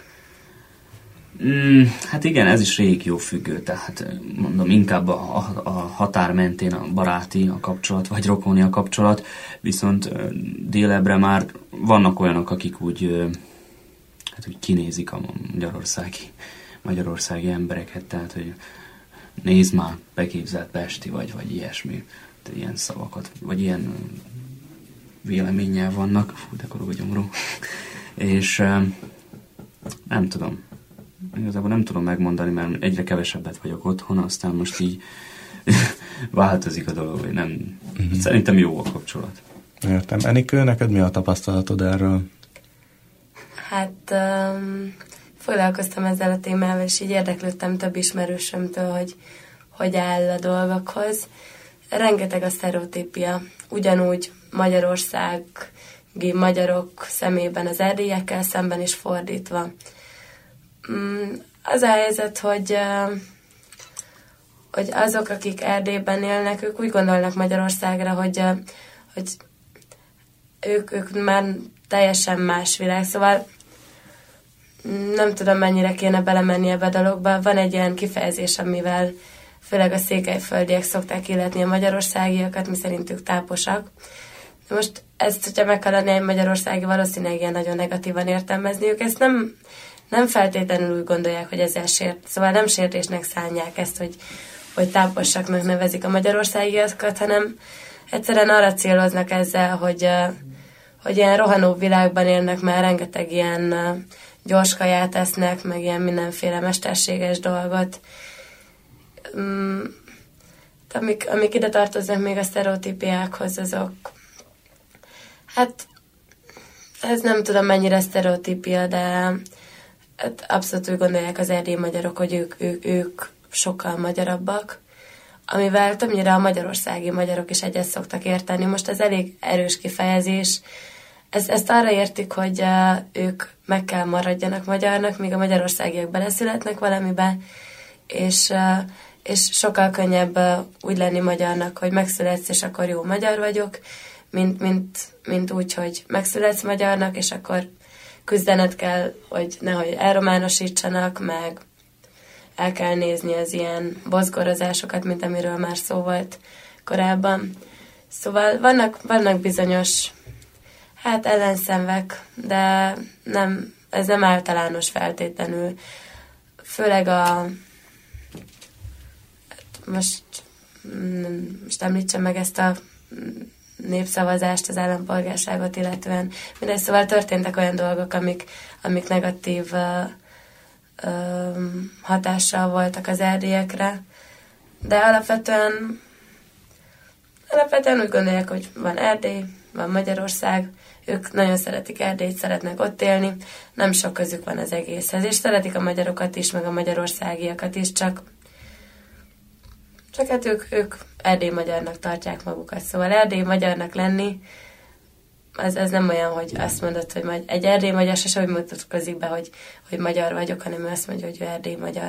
Mm, hát igen, ez is régió függő, tehát mondom, inkább a, a, a határ mentén a baráti a kapcsolat, vagy rokoni a kapcsolat, viszont délebbre már vannak olyanok, akik úgy, hát úgy kinézik a magyarországi, magyarországi embereket, tehát hogy nézd már, beképzelt pesti vagy, vagy ilyesmi, de ilyen szavakat, vagy ilyen véleménnyel vannak, fú, de korog a gyomró, és nem tudom, igazából nem tudom megmondani, mert egyre kevesebbet vagyok otthon, aztán most így változik a dolog, hogy nem... Uh-huh. Szerintem jó a kapcsolat. Értem. Enikő, neked mi a tapasztalatod erről? Hát um, foglalkoztam ezzel a témával, és így érdeklődtem több ismerősömtől, hogy hogy áll a dolgokhoz. Rengeteg a sztereotípia. Ugyanúgy magyarországi magyarok szemében az erdélyekkel szemben is fordítva. Az a helyzet, hogy, hogy azok, akik Erdélyben élnek, ők úgy gondolnak Magyarországra, hogy, hogy ők, ők már teljesen más világ. Szóval nem tudom, mennyire kéne belemenni ebbe a dologba. Van egy ilyen kifejezés, amivel főleg a székelyföldiek szokták illetni a magyarországiakat, mi szerintük táposak. De most ezt, hogyha meg kell adni egy magyarországi, valószínűleg ilyen nagyon negatívan értelmezniük. Ezt nem... nem feltétlenül úgy gondolják, hogy ezzel sért. Szóval nem sértésnek szánják ezt, hogy, hogy táposaknak nevezik a magyarországiakat, hanem egyszerűen arra céloznak ezzel, hogy, hogy ilyen rohanó világban élnek, már rengeteg ilyen gyors kaját esznek, meg ilyen mindenféle mesterséges dolgot. Amik, amik ide tartoznak még a sztereotípiákhoz, azok hát ez nem tudom mennyire sztereotípia, de hát abszolút úgy gondolják az erdélyi magyarok, hogy ők, ők, ők sokkal magyarabbak, amivel többnyire a magyarországi magyarok is egyet szoktak érteni. Most ez elég erős kifejezés. Ezt, ezt arra értik, hogy uh, ők meg kell maradjanak magyarnak, míg a magyarországiak beleszületnek valamibe, és, uh, és sokkal könnyebb uh, úgy lenni magyarnak, hogy megszületsz, és akkor jó magyar vagyok, mint, mint, mint úgy, hogy megszületsz magyarnak, és akkor küzdened kell, hogy nehogy elrománosítsanak, meg el kell nézni az ilyen bozgorozásokat, mint amiről már szó volt korábban. Szóval vannak, vannak bizonyos hát ellenszenvek, de nem, ez nem általános feltétlenül. Főleg a most, most említsem meg ezt a népszavazást, az állampolgárságot illetően. Mindegy, szóval történtek olyan dolgok, amik, amik negatív uh, uh, hatással voltak az erdélyekre, de alapvetően alapvetően úgy gondolják, hogy van Erdély, van Magyarország, ők nagyon szeretik Erdélyt, szeretnek ott élni, nem sok közük van az egészhez, és szeretik a magyarokat is, meg a magyarországiakat is, csak csak hát ők, ők erdély magyarnak tartják magukat. Szóval erdély magyarnak lenni, ez, ez nem olyan, hogy azt mondod, hogy majd egy erdély magyar se úgy mutatkozik be, hogy, hogy magyar vagyok, hanem ő azt mondja, hogy ő erdély magyar.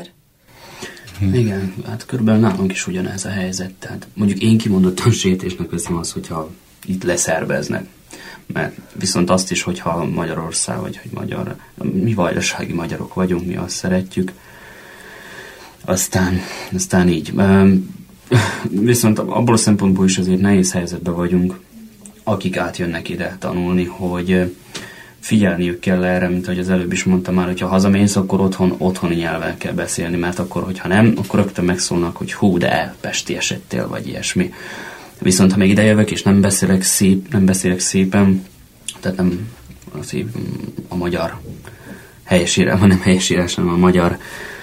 Igen, hát körülbelül nálunk is ugyanez a helyzet. Tehát mondjuk én kimondottan sétésnek veszem az, hogyha itt leszerveznek. Mert viszont azt is, hogyha Magyarország, vagy hogy magyar, mi vajdasági magyarok vagyunk, mi azt szeretjük, aztán, aztán így. Viszont abból a szempontból is azért nehéz helyzetben vagyunk, akik átjönnek ide tanulni, hogy figyelniük kell erre, mint ahogy az előbb is mondtam már, hogyha hazamész, akkor otthon otthoni nyelven kell beszélni, mert akkor, hogyha nem, akkor rögtön megszólnak, hogy hú, de pesti esettél, vagy ilyesmi. Viszont ha még ide jövök, és nem beszélek, szép, nem beszélek szépen, tehát nem a, szép, a magyar helyesírás, hanem helyesírás, hanem a magyar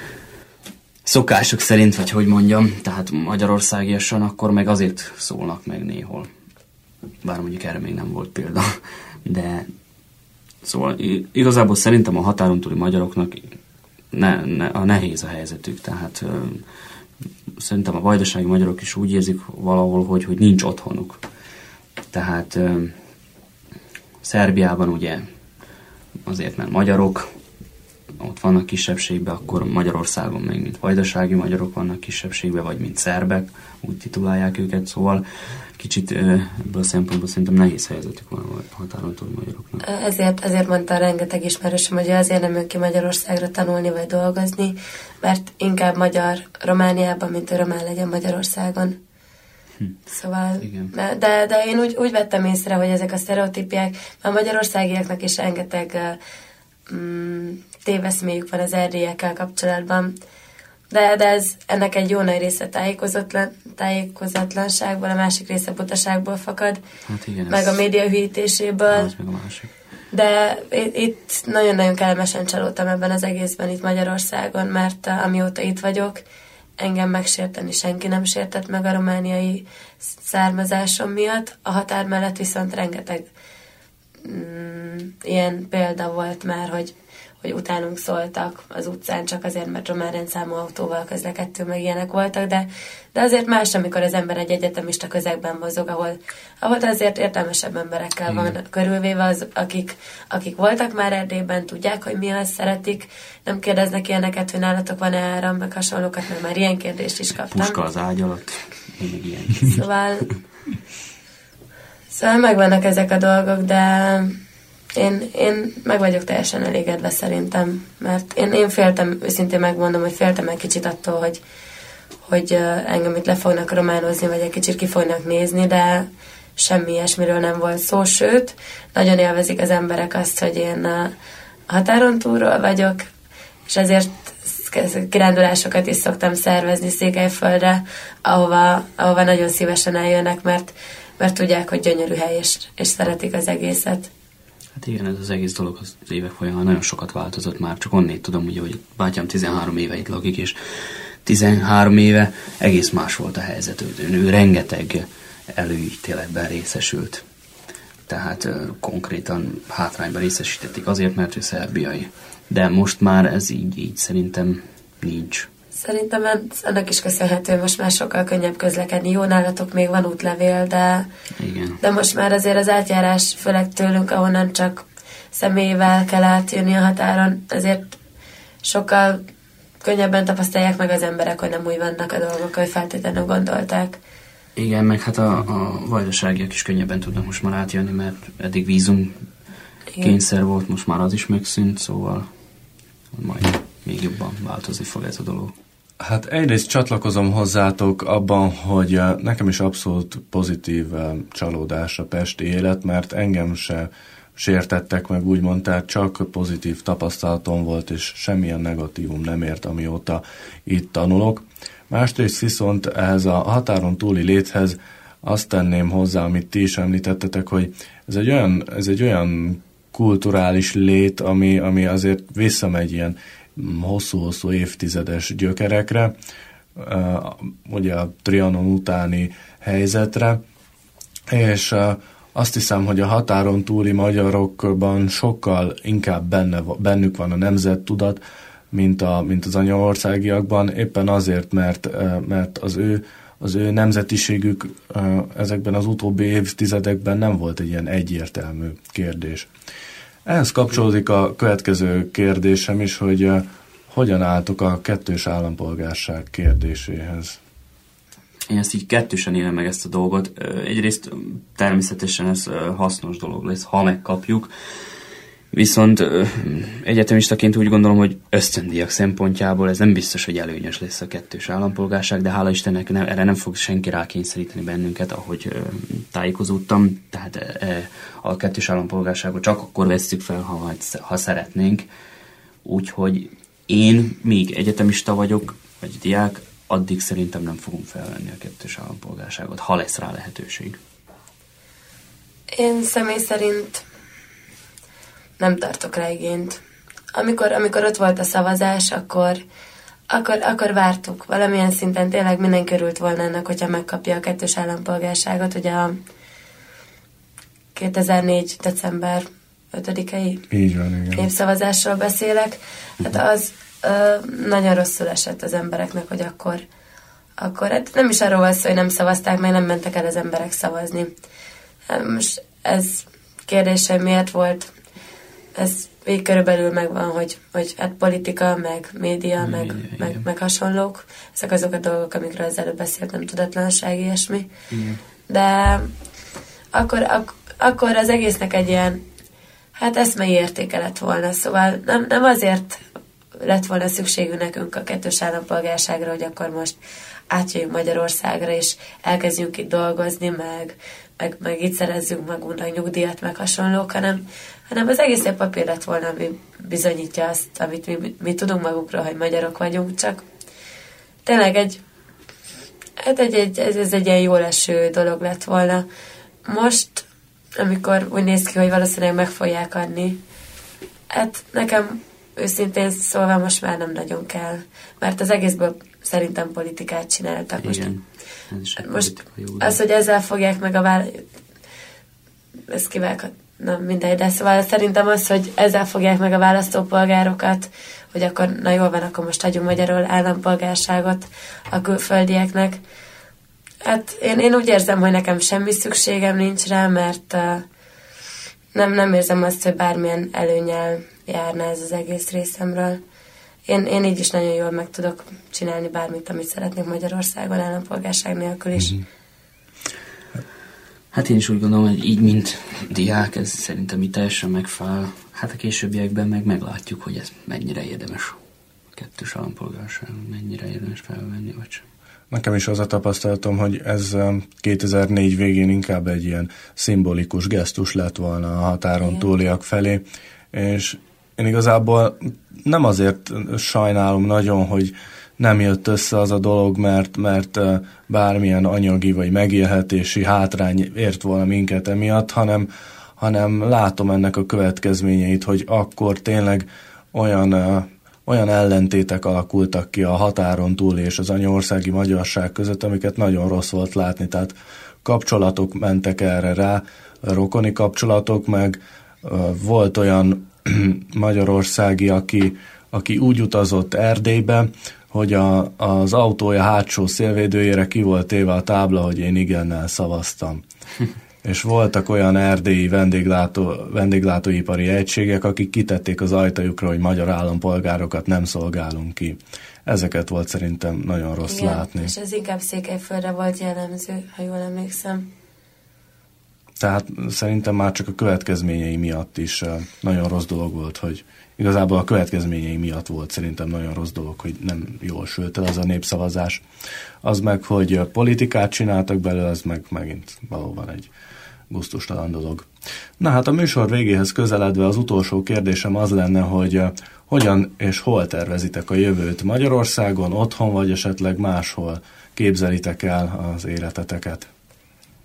szokások szerint, vagy hogy mondjam, tehát magyarországiasan, akkor meg azért szólnak meg néhol. Bár mondjuk erre még nem volt példa. De szóval igazából szerintem a határon túli magyaroknak ne, ne, a nehéz a helyzetük. Tehát ö, szerintem a vajdasági magyarok is úgy érzik valahol, hogy, hogy nincs otthonuk. Tehát ö, Szerbiában ugye azért, mert magyarok, ott vannak kisebbségben, akkor Magyarországon még mint vajdasági magyarok vannak kisebbségben, vagy mint szerbek, úgy titulálják őket, szóval kicsit ebből a szempontból szerintem nehéz helyzetük van a határon túl magyaroknak. Ezért, ezért mondta rengeteg ismerősöm, hogy azért nem jön ki Magyarországra tanulni vagy dolgozni, mert inkább magyar Romániában, mint ő román legyen Magyarországon. Hm. Szóval, de, de én úgy, úgy vettem észre, hogy ezek a sztereotípiák, a magyarországiaknak is rengeteg mm, téveszméjük van az erdélyekkel kapcsolatban, de, de ez, ennek egy jó nagy része tájékozatlan, tájékozatlanságból, a másik része butaságból fakad, hát igen, meg a média hűítéséből. Meg a másik. De itt nagyon-nagyon kellemesen csalódtam ebben az egészben itt Magyarországon, mert amióta itt vagyok, engem megsérteni senki nem sértett meg a romániai származásom miatt. A határ mellett viszont rengeteg mm, ilyen példa volt már, hogy hogy utánunk szóltak az utcán csak azért, mert román rendszámú autóval közlekedtünk, meg ilyenek voltak, de, de azért más, amikor az ember egy egyetemista közegben mozog, ahol, ahol azért értelmesebb emberekkel van körülvéve, az, akik, akik voltak már Erdélyben, tudják, hogy mi az, szeretik, nem kérdeznek ilyeneket, hogy nálatok van-e áram, meg hasonlókat, mert már ilyen kérdést is kaptam. Puska az ágy alatt, még ilyen. Szóval, szóval megvannak ezek a dolgok, de Én, én meg vagyok teljesen elégedve szerintem, mert én, én féltem, őszintén megmondom, hogy féltem egy kicsit attól, hogy, hogy engem itt le fognak románozni, vagy egy kicsit ki fognak nézni, de semmi ilyesmiről nem volt szó, sőt, nagyon élvezik az emberek azt, hogy én a határon túlról vagyok, és ezért kirándulásokat is szoktam szervezni Székelyföldre, ahova, ahova nagyon szívesen eljönnek, mert, mert tudják, hogy gyönyörű hely, és, és szeretik az egészet. Hát igen, ez az egész dolog az évek folyamán nagyon sokat változott már, csak onnét tudom, ugye, hogy bátyám tizenhárom éve itt lakik, és tizenhárom éve egész más volt a helyzet. Ő, ő rengeteg előítéletben részesült. Tehát uh, konkrétan hátrányban részesítették azért, mert ő szerbiai. De most már ez így, így szerintem nincs. Szerintem ennek is köszönhető, most már sokkal könnyebb közlekedni. Jó, nálatok még van útlevél, de, igen. de most már azért az átjárás, főleg tőlünk, ahonnan csak személyével kell átjönni a határon, azért sokkal könnyebben tapasztalják meg az emberek, hogy nem úgy vannak a dolgok, hogy feltétlenül gondolták. Igen, meg hát a, a vajdaságiak is könnyebben tudnak most már átjönni, mert eddig vízum igen. kényszer volt, most már az is megszűnt, szóval majd még jobban változni fog ez a dolog. Hát egyrészt csatlakozom hozzátok abban, hogy nekem is abszolút pozitív csalódás a pesti élet, mert engem se sértettek meg, úgymond, tehát csak pozitív tapasztalatom volt, és semmilyen negatívum nem ért, amióta itt tanulok. Másrészt viszont ehhez a határon túli léthez azt tenném hozzá, amit ti is említettetek, hogy ez egy olyan, ez egy olyan kulturális lét, ami, ami azért visszamegy ilyen hosszú-hosszú évtizedes gyökerekre, ugye a Trianon utáni helyzetre, és azt hiszem, hogy a határon túli magyarokban sokkal inkább benne, bennük van a nemzettudat, mint, a, mint az anyaországiakban, éppen azért, mert, mert az ő, az ő nemzetiségük ezekben az utóbbi évtizedekben nem volt egy ilyen egyértelmű kérdés. Ehhez kapcsolódik a következő kérdésem is, hogy hogyan álltok a kettős állampolgárság kérdéséhez? Én ezt így kettősen élem meg ezt a dolgot. Egyrészt természetesen ez hasznos dolog lesz, ha megkapjuk. Viszont egyetemistaként úgy gondolom, hogy ösztöndíjak szempontjából ez nem biztos, hogy előnyös lesz a kettős állampolgárság, de hála Istennek nem, erre nem fog senki rákényszeríteni bennünket, ahogy tájékozódtam. Tehát a kettős állampolgárságot csak akkor vesszük fel, ha, ha szeretnénk. Úgyhogy én még egyetemista vagyok, vagy diák, addig szerintem nem fogunk felvenni a kettős állampolgárságot, ha lesz rá lehetőség. Én személy szerint nem tartok rá igényt. Amikor, amikor ott volt a szavazás, akkor, akkor, akkor vártuk. Valamilyen szinten tényleg mindenki örült volna ennek, hogyha megkapja a kettős állampolgárságot. Ugye a kétezer-négy. december ötödikei Így van, igen. népszavazásról beszélek. Hát az ö, nagyon rosszul esett az embereknek, hogy akkor, akkor hát nem is arról van szó, hogy nem szavazták, meg nem mentek el az emberek szavazni. Hát most ez kérdése miért volt, ez még körülbelül megvan, hogy, hogy hát politika, meg média, meg, igen, meg, igen. meg hasonlók. Ezek azok a dolgok, amikről az előbb beszéltem, tudatlanság, ilyesmi. Igen. De akkor, ak- akkor az egésznek egy ilyen, hát eszmei értéke lett volna. Szóval nem, nem azért lett volna szükségünk nekünk a kettős állampolgárságra, hogy akkor most átjöjjünk Magyarországra, és elkezdjünk itt dolgozni, meg, meg, meg itt szerezzünk magunknak nyugdíjat, meg hasonlók, hanem, hanem az egész egy papír lett volna, ami bizonyítja azt, amit mi, mi tudunk magunkról, hogy magyarok vagyunk, csak tényleg egy, hát egy, egy, ez, ez egy ilyen jól eső dolog lett volna. Most, amikor úgy néz ki, hogy valószínűleg meg fogják adni, hát nekem őszintén szólva most már nem nagyon kell, mert az egészből szerintem politikát csináltak. Most, Igen. Ez is egy most politika, az, hogy ezzel fogják meg a vála... Ez kivághat, nem mindegy, de szóval szerintem az, hogy ezzel fogják meg a választópolgárokat, hogy akkor, na jól van, akkor most adjunk magyarul állampolgárságot a külföldieknek. Hát én, én úgy érzem, hogy nekem semmi szükségem nincs rá, mert uh, nem, nem érzem azt, hogy bármilyen előnnyel járna ez az egész részemről. Én, én így is nagyon jól meg tudok csinálni bármit, amit szeretnék Magyarországon állampolgárság nélkül is. Mm-hmm. Hát én is úgy gondolom, hogy így, mint diák, ez szerintem így teljesen megfelel. Hát a későbbiekben meg meglátjuk, hogy ez mennyire érdemes a kettős állampolgárság, mennyire érdemes felvenni, vagy sem. Nekem is az a tapasztalatom, hogy ez kétezer-négy végén inkább egy ilyen szimbolikus gesztus lett volna a határon Igen. túliak felé, és én igazából nem azért sajnálom nagyon, hogy nem jött össze az a dolog, mert, mert bármilyen anyagi vagy megélhetési hátrány ért volna minket emiatt, hanem, hanem látom ennek a következményeit, hogy akkor tényleg olyan, olyan ellentétek alakultak ki a határon túl és az anyaországi magyarság között, amiket nagyon rossz volt látni, tehát kapcsolatok mentek erre rá, rokoni kapcsolatok, meg volt olyan magyarországi, aki, aki úgy utazott Erdélybe, hogy a, az autója hátsó szélvédőjére ki volt téve a tábla, hogy én igennel szavaztam. És voltak olyan erdélyi vendéglátó, vendéglátóipari egységek, akik kitették az ajtajukra, hogy magyar állampolgárokat nem szolgálunk ki. Ezeket volt szerintem nagyon rossz Igen, látni. és ez inkább Székelyföldre volt jellemző, ha jól emlékszem. Tehát szerintem már csak a következményei miatt is nagyon rossz dolog volt, hogy igazából a következményei miatt volt szerintem nagyon rossz dolog, hogy nem jól sült el az a népszavazás. Az meg, hogy politikát csináltak belőle, az meg megint valóban egy gusztustalan dolog. Na hát a műsor végéhez közeledve az utolsó kérdésem az lenne, hogy hogyan és hol tervezitek a jövőt? Magyarországon, otthon vagy esetleg máshol képzelitek el az életeteket?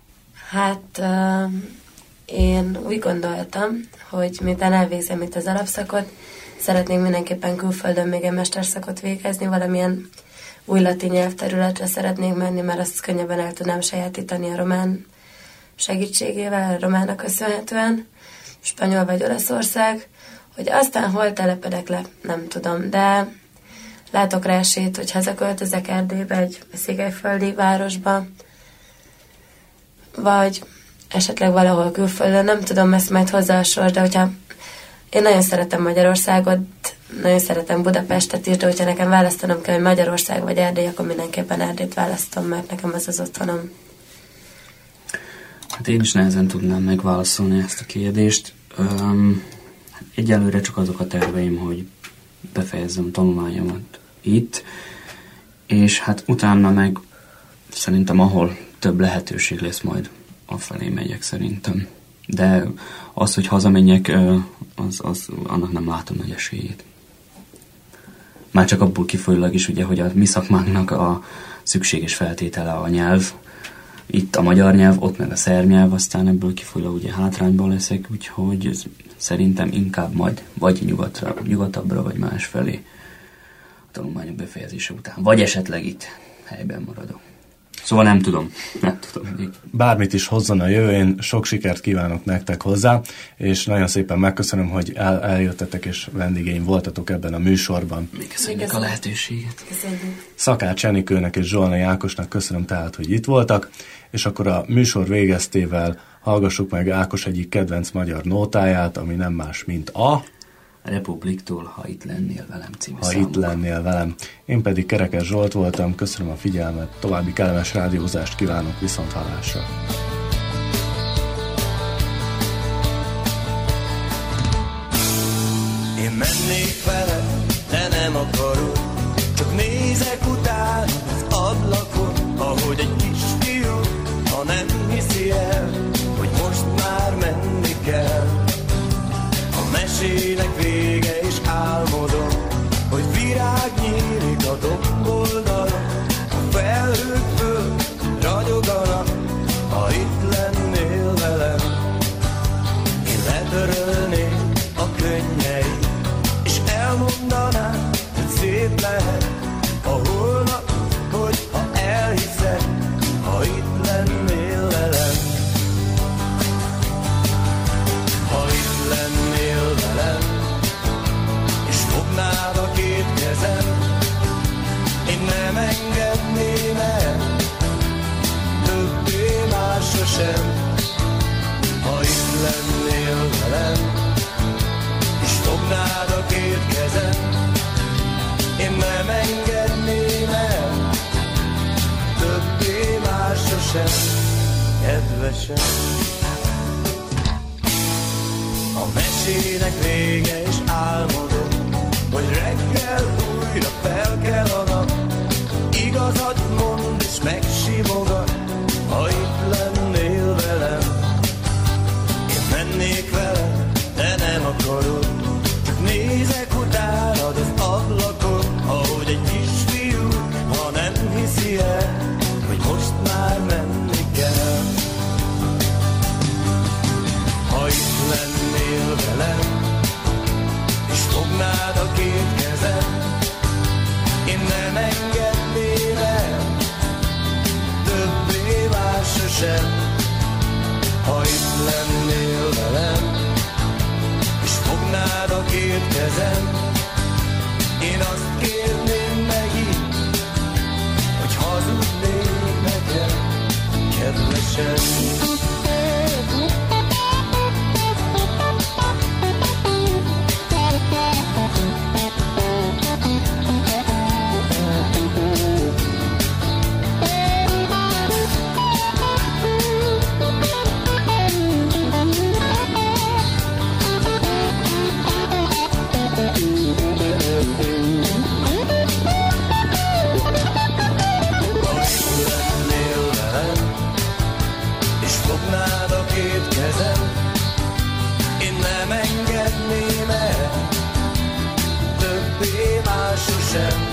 Hát uh, én úgy gondoltam, hogy miután elvégzem itt az alapszakot, szeretnék mindenképpen külföldön még egy mesterszakot végezni, valamilyen új latin nyelvterületre szeretnék menni, mert azt könnyebben el tudnám sajátítani a román segítségével, a románnak köszönhetően, spanyol vagy Olaszország, hogy aztán hol telepedek le, nem tudom, de látok rá esélyt, hogy hazaköltözek Erdélybe, egy székelyföldi városba, vagy esetleg valahol külföldön, nem tudom, ezt majd hozzá a sor, de hogyha én nagyon szeretem Magyarországot, nagyon szeretem Budapestet is, de hogyha nekem választanom kell, hogy Magyarország vagy Erdély, akkor mindenképpen Erdélyt választom, mert nekem az az otthonom. Hát én is nehezen tudnám megválaszolni ezt a kérdést. Um, egyelőre csak azok a terveim, hogy befejezzem tanulmányomat itt, és hát utána meg szerintem ahol több lehetőség lesz, majd afelé megyek szerintem. De az, hogy hazamenjek, az, az, annak nem látom nagy esélyét. Már csak abból kifolyólag is, ugye, hogy a mi szakmánknak a szükséges feltétele a nyelv. Itt a magyar nyelv, ott meg a szerb nyelv, aztán ebből kifolyólag ugye hátrányban leszek, úgyhogy szerintem inkább majd vagy nyugatra, nyugatabbra, vagy másfelé a tanulmányok befejezése után. Vagy esetleg itt helyben maradok. Szóval nem tudom. Nem tudom még. Bármit is hozzon a jövő, én sok sikert kívánok nektek hozzá, és nagyon szépen megköszönöm, hogy el, eljöttetek, és vendégeim voltatok ebben a műsorban. Még köszönjük a lehetőséget. Köszönjük. Szakács Enikőnek és Zsolnai Ákosnak köszönöm tehát, hogy itt voltak, és akkor a műsor végeztével hallgassuk meg Ákos egyik kedvenc magyar nótáját, ami nem más, mint a... Republiktól, Ha itt lennél velem című Ha számunk. itt lennél velem. Én pedig Kerekes Zsolt voltam, köszönöm a figyelmet, további kellemes rádiózást kívánok, viszonthallásra. Én mennék vele, de nem akarok, csak nézek utána az ablakon, ahogy egy kisfiú, ha nem hiszi el, hogy most már menni kell. A mesének vége és álmodom, hogy virág nyílik a domboldalon, a felhők föl ragyoganak, ha itt lennél velem. Én letörölném a könnyeit, és elmondanám, hogy szép lehet a holnap, hogy ha elhiszed, ha itt lennél velem. Ha itt lennél velem, és fognád a két kezem, én nem engedném el, többé már sosem. Ha itt lennél velem, és fognád a két kezem, én nem engedném el, többé már sosem, kedvesem. A mesének vége és álmodom, hogy reggel újra fel kell a nap. Igazat mond és megsimogat, ha itt lennél velem. Én mennék velem, de nem akarok, csak nézek utánad az ablakon, ahogy egy kisfiú, ha nem hiszi el, hogy most már menni kell. Ha itt lennél velem, és fognád a két kezem, én nem engedném el, többé már sosem. Ha itt lennél velem, és fognád a két kezem, én azt kérném megint, hogy hazudnék nekem, kedvesem. Fognád a két kezem, én nem engedném el, többé már sosem.